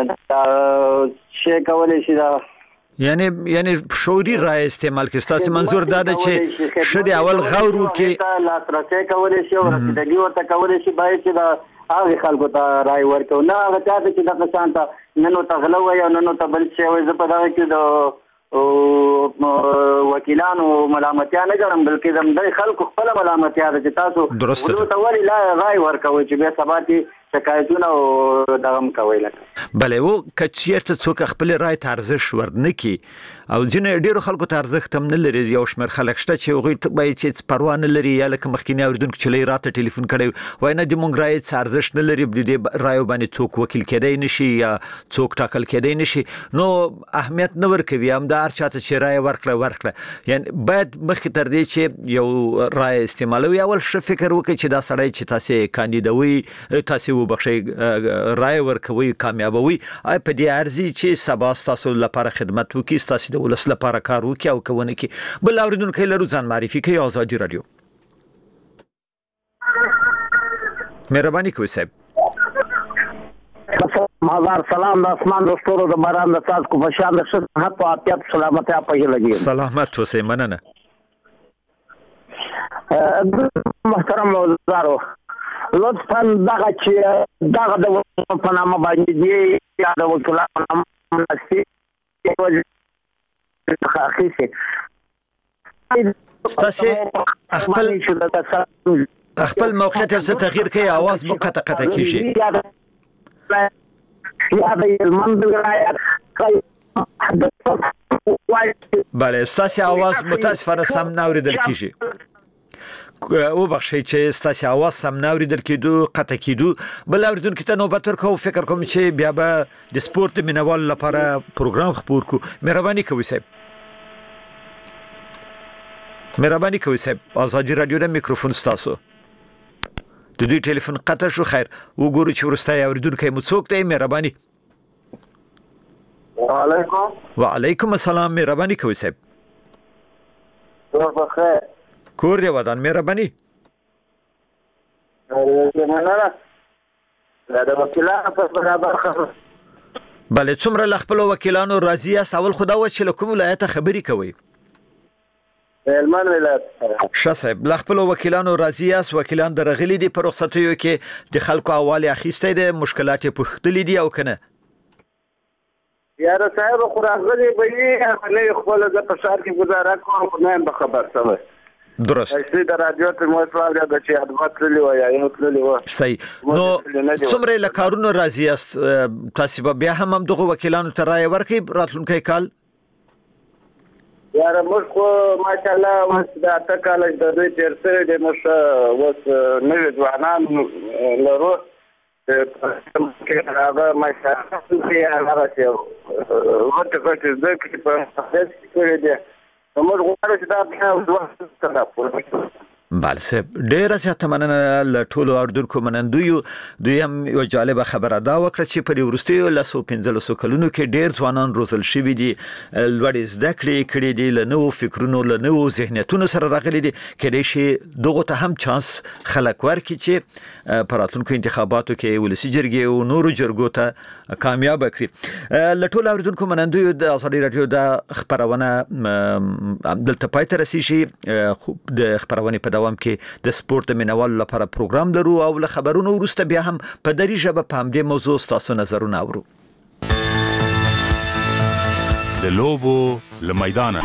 شی کولی شي دا یعنی یعنی شعوري رای استعمال کې ستاسو منظور دا ده چې شدي اول غور وکړي، لاسرسي کولی شي او رسیدګي ورته کولی شي، باید چې دا هغه خلکو ته رای ورکړو، نه هغه چاته چې دغه شانته نن ورته غله وایي او نن ورته بل شی وایي. زه په دغه کې د وکیلانو ملامتیا نه ګڼم بلکې زموږ خلکو خپله ملامتیا ده چې تاسو ولو ته ولې لا رای ورکوئ چې بیا سبا کې شکایتونه او دغه هم کوئ لکه بله او که چېرته څوک خپل رای ته ارزښت ورنه کړي او ځینې ډېرو خلکو ته ارزښت هم نه لري یو شمېر خلک شته چې هغوی ته باید چې پروا نه لري یا لکه مخکیني اورېدونکو چې لږ راته ټلیفون کړی وایي نه د موږ رایې څه ارزښت نه لري د دې رایو باندې څوک وکیل کېدی نه شي یا څوک ټاکل کېدی نه شي نو اهمیت نه ورکوي همدا هر چاته چې رایه ورکړه ورکړه یعنی باید مخکې تر دې چې یو رایه استعمالوي اول ښه فکر وکړي چې دا سړی چې تاسې کاندیدوي تاسې وبخښئ رایه ورکوي کامیابوي آیا په دې ارزي چې سبا ستاسو لپاره خدمت وکړي ستاسې د ولس لپاره کار وکړي او که ونه کړي بل اورېدونکی لرو ځان معرفي کوي ازادي راډیو مهرباني کوئ صاحب هزار سلام د اسمان د ستورو د باران د څاڅکو په شان د ښه صحت او عافیت سلامتیا په هیله لګي سلامت اوسئ مننه محترم وزارو لطفا دغه چې دغه د په نامه باندې دی یا د وکیلانو په نامه نسي ستاسې خپل خپل موقعیت څه تغییر کوي اواز مو قطع قطع کیږي بله ستاسې اواز متاسفانه سم نه اورېدل کیږي وبخښئ چې ستاسې اواز سم نه اورېدل کېدو قطع کېدو بل اورېدونکي ته نوبت ورکوو فکر کوم چې بیا به د سپورت د مینوالو لپاره پروګرام خپور کړو مهرباني کوئ صاحب مهرباني کوئ صاحب ازادي راډیو د میکروفون ستاسو د دوی ټلیفون قطع شو خیر وګورو چې وروستی اورېدونکی مو څوک دی مهرباني وعلیکم وعلیکم السلام مهرباني کوئ صاحب کور بخیر کور دی ودان مهرباني بله څومره له خپلو وکیلانو راضي یاست اول خو دا وه چې له کوم ولایته خبرې کوئ هلمند ولایت ښه صاحب له خپلو وکیلانو راضي یاست وکیلان درغلي دي په رخصتیو کې د خلکو احوال یې اخیستی دی مشکلات یې پوښتلي دي او که نه یاره صاحب خو راغلي به یې نه یې خپله زه په ښار کې ګزاره کوم خو نه یم به خبر شوی درست اصلي د رادیو تر مو واورېده چې ادبا تللي وه یا یو تللي وه صحیح نو څومره له کارونو راضي یاست تاسې به بیا هم همدغو وکیلانو ته رایه ورکړئ راتلونکی کال یاره موږ خو ماشاءالله اوس د اته کاله د دوی تېر شوی دی موږ اوس نوي ځوانان لرو هغه ماشاءالله هغسې غټې غټې زده کړې په هدف کې کړي دي نو موږ غواړو چې دا بیا ځوان راپور وکړو بله صاحب ډېره زیاته مننه له ټولو اورېدونکو منندویو دوی هم یوه جالبه خبره دا وکړه چې په دې وروستیو لسو پنځلسو کلونو کې ډېر ځوانان روزل شوي دي لوړې زده کړې کړي دي له نوو فکرونو له نوو ذهنیتونو سره راغلي دي کیدای شي دغو ته هم چانس خلک ورکړي چې په راتلونکو انتخاباتو کې ولسي جرګې او نورو جرګو ته کامیابه کړي له ټولو اورېدونکو منندویو د ازادي راډیو دا خپرونه دلته پای ته رسیږي د خپرونې په دوام کې د سپورت مینوالو لپاره پروګرام لرو او له خبرونو وروسته بیا هم په دري ژبه په همدې موضوع ستاسو نظرونه اورو د لوبو له میدانه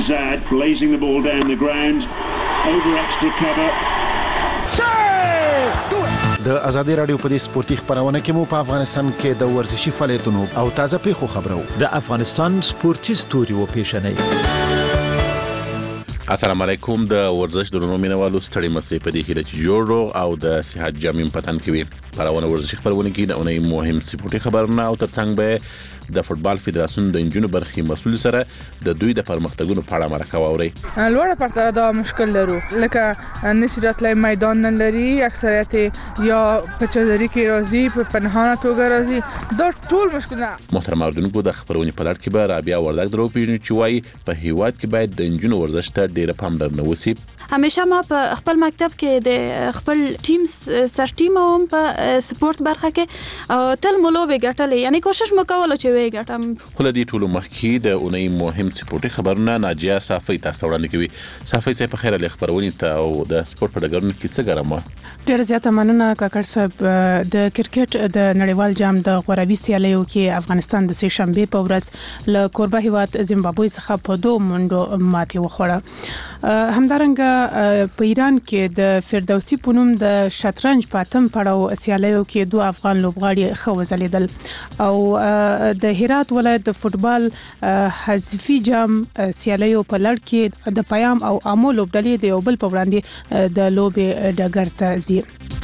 د ازادي راډیو په دې سپورتي خبرونه کې مو په افغانستان کې د ورزشي فعالیتونو او تازه پیښو خبرو د افغانستان سپورتي ستوري و پیښنې السلام علیکم د ورزش درنو مینوالو ستړي مستي په دې کې چې جوړو او د صحت جامع پتن کې وي پرونه ورزش خبرونه کې د اونۍ مهم سپورتي خبرونه او ترڅنګ به د فوتبال فدراسیون د انجونو برخي مسول سره د دوی د پرمختګونو په اړه مرکه واوري لوړه پرته دا مشکل لرو لکه نشرت لای میدان نه لري اکثریت یا په چادري کې راځي په پنهانه توګه راځي دا ټول مشکلونه محترم اوردونکو د خبرونې په لړ کې به رابعه وردګ درو پیژنو چې وایي په هیواد کې باید د انجونو ورزش ته ډیره پاملرنه وشي همیشه ما په خپل مکتب کې د خپل ټیم سر ټیم هم په سپورت برخه کې تل مولوبه ګټلې یعنی کوشش وکول چې لوی ګټم. ولدي ټولو مخکې د اونۍ مهم سپورتي خبرونه ناجیه صافی تاسو وړاندې کوي. صافی صاحب په خیر له خبرونې ته او د سپورت په ډګرونو کې څه ګرامه؟ ډېر زیاته مننه کاکړ صاحب. د کرکټ د نړیوال جام د غوراوي سیالیو کې افغانستان د سې شنبه په ورځ له کوربه هیواد زیمبابوې څخه په دوه منډو ماتې وخوړه. همدارنګه په ایران کې د فردوسی پونم د شطرنج پاتم پړاو سیالیو کې دوه افغان لوبغاړي خو وزلیدل او د هرات ولایت د فوتبال حذفي جام سیالیو په لړ کې د پیام او امو لوبډلې د یو بل په وړاندې د لوبې ډګر ته ځي.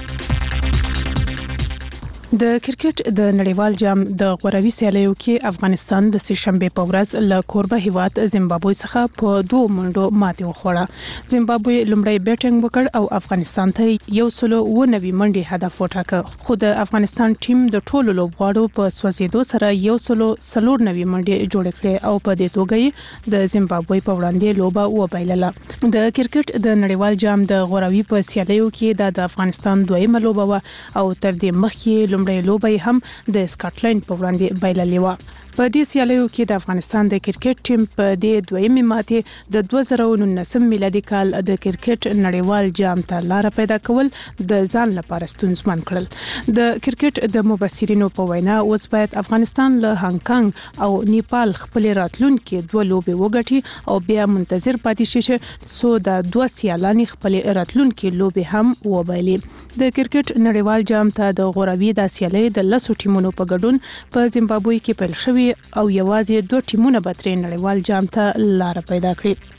د کرکټ د نړیوال جام د غوراوي سیالیو کې افغانستان د سې شنبه په ورځ له کوربه هیواد زیمبابوې څخه په دوه منډو ماتې وخوړه. زیمبابوې لومړی بیټینګ وکړ او افغانستان ته یو سل او نوي منډي هدف وټاکه، خو د افغانستان ټیم د ټولو لوبغاړو په سوځېدو سره یو سل سلور نوي منډي جوړ کړې او په دې توګه د زیمبابوې په وړاندې لوبه وبایلله. د کرکټ د نړیوال جام د غوراوي په سیالیو کې د افغانستان دویمه لوبه و او تر دې مخکې لومړی لوبه هم د سکاټلند په وړاندې بایللې و. په دې سیالیو کې د افغانستان د کرکټ ټیم په دې دویمه ماتې د دوه زره نولسم میلادي کال د کرکټ نړیوال جام ته لار پیدا کول د ځان لپاره ستونزمن کړل. د کرکټ د مبصرینو په وینا اوس باید افغانستان له هانګ کانګ او نیپال خپل راتلونکي دوه لوبې وګټي او بیا منتظر پاتې شي سو د دوه سیالانی خپل راتلونکي لوبې هم وبایلي. د کرکټ نړیوال جام ته د غوراوي د سیالۍ د لسو ټیمونو په ګډون په زیمبابوې کې پیل شوی او یوازې دوه ټیمونه به تر نړیوال جام ته لار پیدا کړي.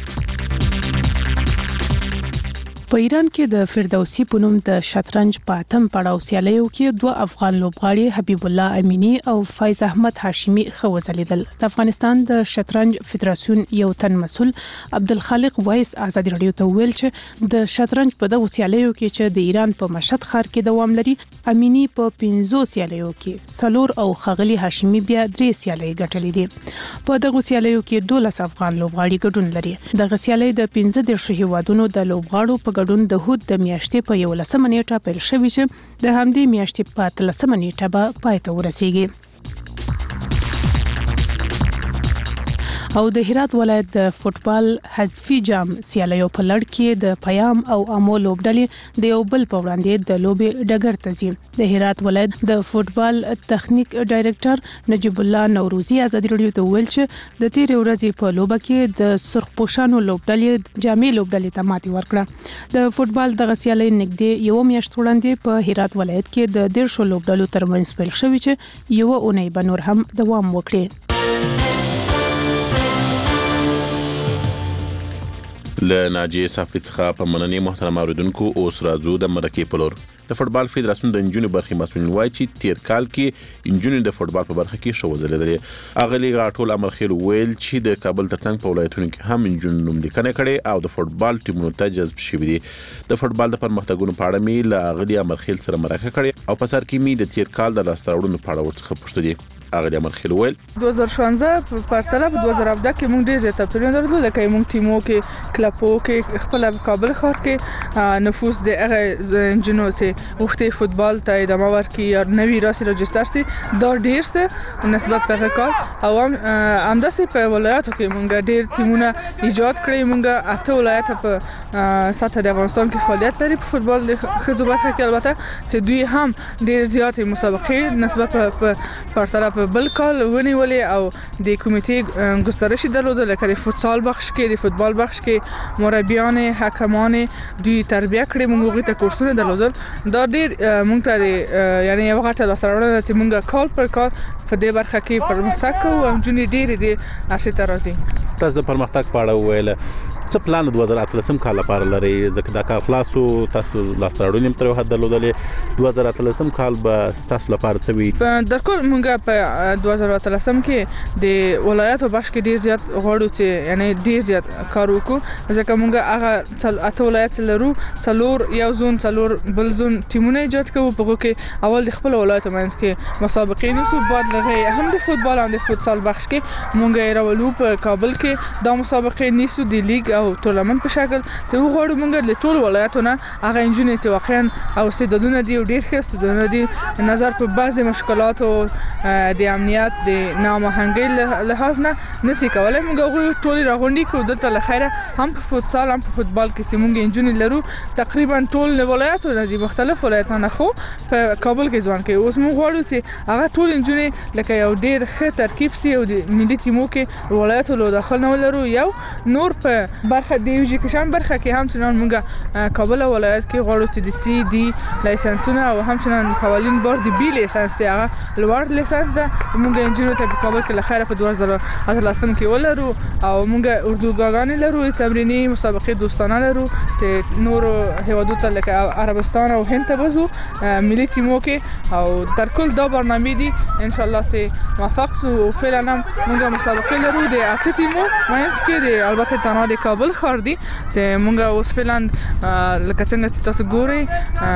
په ایران کې د فردوسی پونم د شطرنج پاتم پړاو سیالیو کې دوه افغان لوبغاړي حبیب الله امینی او فیض احمد هاشمی خو وزلیدل. د افغانستان د شطرنج فدراسیون یو تن مسول عبدالخالق وایس ازادي رادیو ته ویل چې د شطرنج په دغه سیالیو کې چې د ایران په مشهد ښار کې دوام لري، امینی په پنځو سیالیو کې سلور او خغلی هاشمی بیا درې سیالۍ ګټلې دي. په دغه سیالیو کې دولس افغان لوبغاړي ګډون لري. دغه سیالۍ د پنځه دیرش هیوادونو د لوبغاړو په ګډون د هود د میاشتې په یولسمه نیټه پیل شوی چې د همدې میاشتې په اتلسمه نیټه به پای ته ورسیږي. او د هرات ولایت د فوتبال حذفي جام سیالیو په لړ کې د پیام او امو لوبډلې د یو بل په وړاندې د لوبې ډګر ته ځي. د هرات ولایت د فوتبال تخنیک ډایریکټر نجیب الله نوروزی ازادي رادیو ته ویل چې د تیر ورځې په لوبه کې د سرخپوشانو لوبډلې جامع لوبډلې ته ماتې ورکړه. د فوتبال د سیالۍ نږدې یو میاشت وړاندې په هرات ولایت کې د دیرشو لوبډلو ترمنځ پیل شوی چې یو اونۍ به نور هم دوام وکړي. له ناجیه صافی څخه په مننې محترم اوریدونکو اوس راځو د مرکې په لور. د فوتبال فدراسیون د انجونو برخې مسؤلین وایي چې تیر کال کې انجونو د فوتبال په برخه کې شو وزلیدلې. اغلی غاټول امرخیل ویل چې د کابل ترڅنګ په ولایتونو کې هم انجونو نوم لیکنه کړي او د فوتبال ټیمونو ته جذب شوي دي. د فوتبال د پرمختګونو په اړه می له اغلی امرخیل سره مرکه کړې او په سر کې می د تیر کال د لاستهراوړنو په اړه ورڅخه پوښتنه دي. اغلی امرخیل ویل دوه زره شانزده په پرتله په دوه زره سپږمې کې موږ ډېر زیات توپیرونه درلودل، لکه موږ ټیمو کې کلبو کې خپل کابل ښار کې نفوس د هغه انجونو چې وختي فوتبال ته ادامه ورکړي یا نوی راسي رجستر سي دا ډیر څه نسبت په کال او هم همداسې په ولایتو کې موږ ډیر ټیمونه ایجاد کړی. موږ اته ولایت په سطح د افغانستان کې فعالیت لري په فوتبال د ښځو برخه کې، البته چې دوی هم ډیر زیاتې مسابقې نسبت په پرتله په بل کال ونیولې او د کمیټې ګسترش درلوده، لکه د فوتسال بخش کې د فوتبال بخش کې مربیان حکمان دوی تربیه کړې، موږ غوښته کورسونه درلودل. دا ډیر موږ ته یعنی یو غټه لاسته چې موږ کال پر کال په دې برخه کې پرمختګ کوو او جونې ډېرې دي ارشي ته راځي. تاسو د پرمختګ په اړه ویل څه پلان د دوه زره اتلسم کال لپاره لري؟ ځکه دا کار خلاصو تاسو لاسته تر حد درلودلې، دوه زره اتلسم کال به تاسو لپاره څه وي؟ در کل موږ په دوه زره اتلسم کې د ولایتو بخش کې ډیر زیات غواړو چې یعنی ډیر زیات کار وکړو، ځکه موږ هغه اته ولایت لرو، څلور یو زون څلور بل زون ټیمونه ایجاد کوو، په کې اول د خپل ولایت منځ کې مسابقې نیسو، بعد لغه هم د فوتبال او د فوتسال بخش کې موږ راولو په کابل کې دا مسابقې نیسو، د لیګ او ټورنمنت په شکل چې وغواړو موږ له ټول ولایتونو هغه انجونې چې واقعا او استعدادونه دي او ډیر ښه استعدادونه دي نظر په بعضي مشکلات او د امنیت د نامهنګۍ لحاظ نه نسی کولای موږ هغوی ټول راغونډي کو دلته له خیره هم په فوتسال هم په فوتبال کې چې موږ انجونې لرو تقریبا ټول ولایتونه دي مختلف ولایتونه خو په کابل کې ځوان کوي اوس موږ غواړو چې هغه ټول انجونې لکه یو ډیر ښه ترکیب سي او د ملي ټیمو کې ولایتو له داخل نه ولرو یو نور په برخه د ایجوکیشن برخه کې هم چې موږ کابل ولایت کې غواړو چې د سی ډي لایسنسونه او هم چې قوانین بار د بي لایسنس هغه لوړ لایسنس ده موږ انجینر ته په کابل کې لخيره په دوه زره اتلسم کې ولرو او موږ اردوګاګان لرو تمرینی مسابقې دوستانه لرو چې نور هیوادو ته لکه عربستان او هند ته وځو ملي ټیمو کې او تر کل دا برنامه دي ان شاء الله چې موفق سو فعلا موږ مسابقې لرو د اته ټیمو مینس کې د البته تنها د کابل ښار دي چې موږ اوس فعلا لکه څنګه چې تاسو ګورئ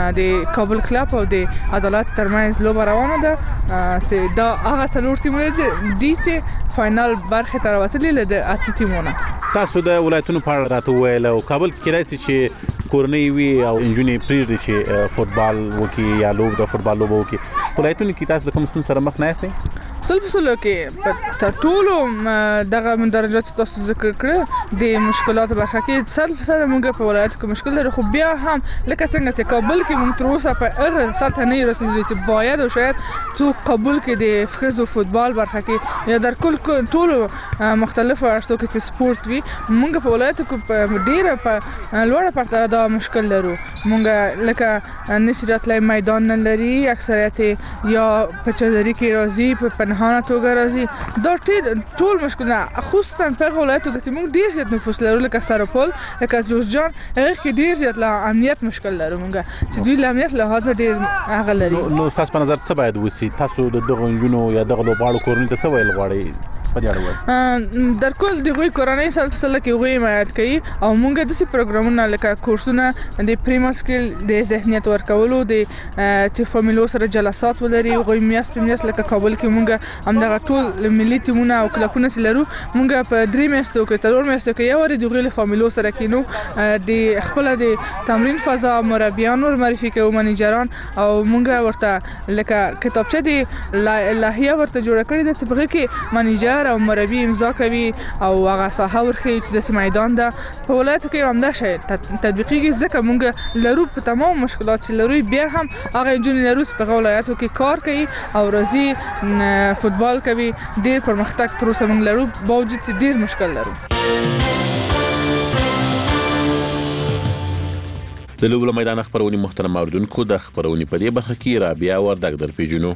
د کابل کلب او د عدالت ترمنځ لوبه روانه ده چې دا هغه څلور ټیمونه دي چې فائنل برخه ته راوتلي د اته ټیمونه تاسو د ولایتونو په اړه راته ویل او کابل کې راځي چې کورنۍ وی او انجونې پریږدي چې فوتبال وکي یا لوب د فوتبال لوب وکي ولایتونو کې تاسو کوم ستون سره مخ نه یاست سل په سلو کې په ټولو دغه مندرجات تاسو ذکر کړ د مشکلات برخه کې سل په سل موږ په ولایت کې مشکل لري خو بیا هم لکه څنګه چې کابل کې موږ تر اوسه په هغه سطح نه رسیدلی چې باید او شاید څوک قبول کړي د فخذ فوتبال برخه کې یا در کل ټولو مختلفو ارسو کې چې سپورت وي موږ په ولایت کې ډیره په لوړه پرتله دا مشکل لرو موږ لکه نشرت لای میدان نه لري اکثریت یا په چادري کې راځي په پنهانه توګه راځي دا ټول مشکلونه خصوصا په ولایتو کې موږ ډیر زیات نفوس لرو لکه سرپل لکه جوزجان هغه کې ډیر زیات لا امنیت مشکل لرو موږ چې دوی له امنیت لحاظ ډیر هغه لري نو تاسو په نظر څه باید وسی تاسو د دغه انجونو یا دغه لوبغاړو کورنۍ ته څه ویل غواړئ در کل د غوي کورنۍ سره فصله کې غوي حمایت کوي او موږ د سي پروګرامونه لکه کورسونه د پریمر سکل د ذهنیت ورکولو د چې فامیلو سره جلسات ولري غوي میاس په میاس لکه کابل کې موږ همدغه ټول ملي ټیمونه او کلبونه لرو موږ په درې میاشتو کې څلور میاشتو کې یو ور د غوي فامیلو سره کینو د خپل د تمرین فضا مربيان ور معرفي کوي منیجران او موږ ورته لکه کتابچه دی لایحه ورته جوړ کړی د تبغه کې منیجر او مربي امضا کوي او هغه ساحه ورخي چې د میدان ده په ولایت کې هم دا شی تطبیقي ځکه موږ لرو په تمام مشکلات چې لرو بیا هم هغه انجونې لرو په ولایتو کې کار کوي او راځي فوتبال کوي ډیر پرمختګ تر اوسه موږ لرو باوجود ډیر مشکل لرو د لوبو میدان خبرونې محترم اوریدونکو د خبرونې په دې برخه کې رابعه وردګ در پیژنو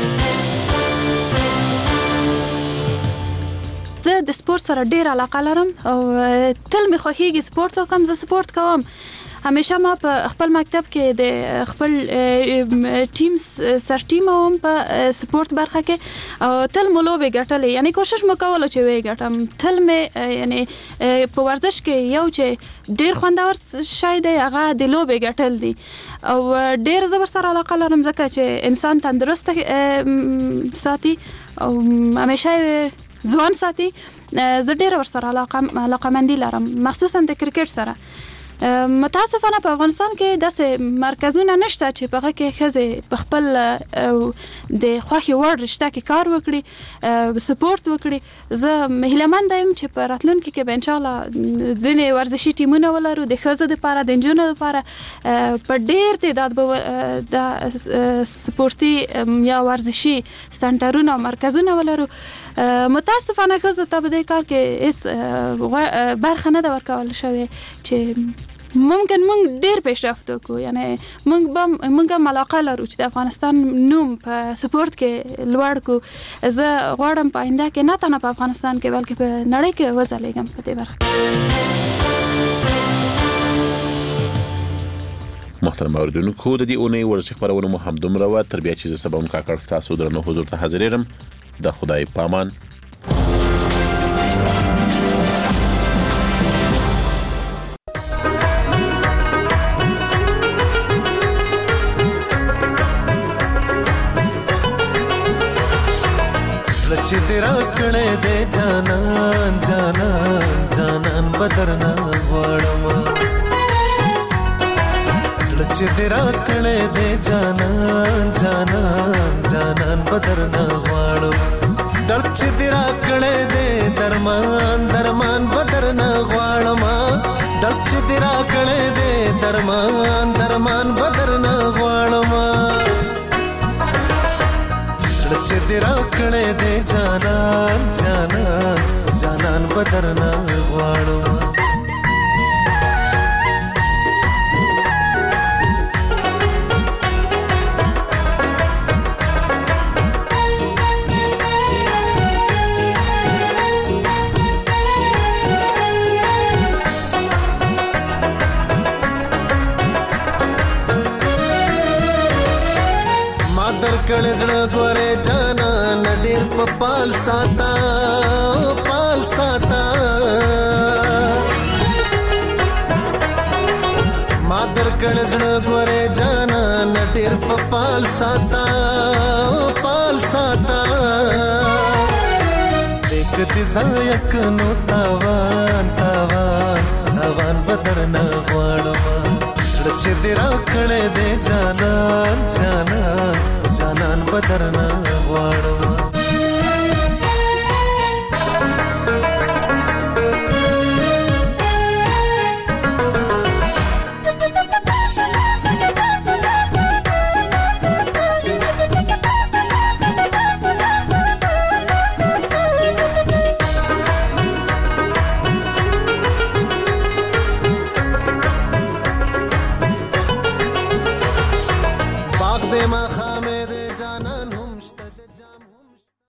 زه د سپورت سره ډیر علاقه لرم او تل می خوښیږي سپورت وکم زه سپورت کوم همیشه ما په خپل مکتب کې د خپل ټیم سر ټیم هم په سپورت برخه کې او تل ملوبه ګټلې یعنی کوشش وکول چې وې ګټم تل مې یعنی په ورزش کې یو چې ډیر خوندور شای دی هغه د لوبه ګټل دي او ډیر زبر سره علاقه لرم ځکه چې انسان تندرست ساتي او همیشه ځوان ساتي زه ډیر ور سره علاقه علاقه مندي لرم مخصوصا د کرکټ سره متاسفانه په افغانستان کې داسې مرکزونه نشته چې په هغه کې ښځې په خپل د خوښې وړ رشته کې کار وکړي سپورت وکړي زه هیلهمنده یم چې په راتلونکي کې به انشاءالله ځینې ورزشي ټیمونه ولرو د ښځو دپاره د نجونو دپاره په ډېر تعداد به د سپورتي یا ورزشي سنټرونه او مرکزونه ولرو متاسفانه ښځو ته په دې کار کې هیڅ برخه نه ده ورکول شوې چې ممکن موږ ډیر پیشرفت وکړو یعنی موږ به موږ هم علاقه لرو چې د افغانستان نوم په سپورت کې لوړ کړو زه غواړم په آینده کې نه تنه په افغانستان کې بلکې په نړۍ کې وځلیږم په دې برخه محترم اوریدونکو د دې اونۍ ورزشي خبرونه مو همدومره وه تر بیا چې زه سبا هم کاکړ ستاسو درنو حضور ته حاضرېږم د خدای پامان چې درا کړې دې جانان جانان جانان بدرنا غواړم چې درا کړې دې جانان جانان جانان بدرنا غواړم دړ چې درا کړې دې درمان درمان بدرنا غواړم دړ چې درا کړې دې درمان درمان بدرنا غواړم چې درا کړې دې جانان جانان جانان بدرنا غواړم کړه زړه ګوره جانا نډیر په پال ساتا پال ساتا ما در کړه زړه ګوره جانا نډیر په پال ساتا پال ساتا دیک دې زایک نو تاوان تاوان تاوان بدرنا غواړم چې دې را کړه دې جانا جانا جانان بدرنا غواړم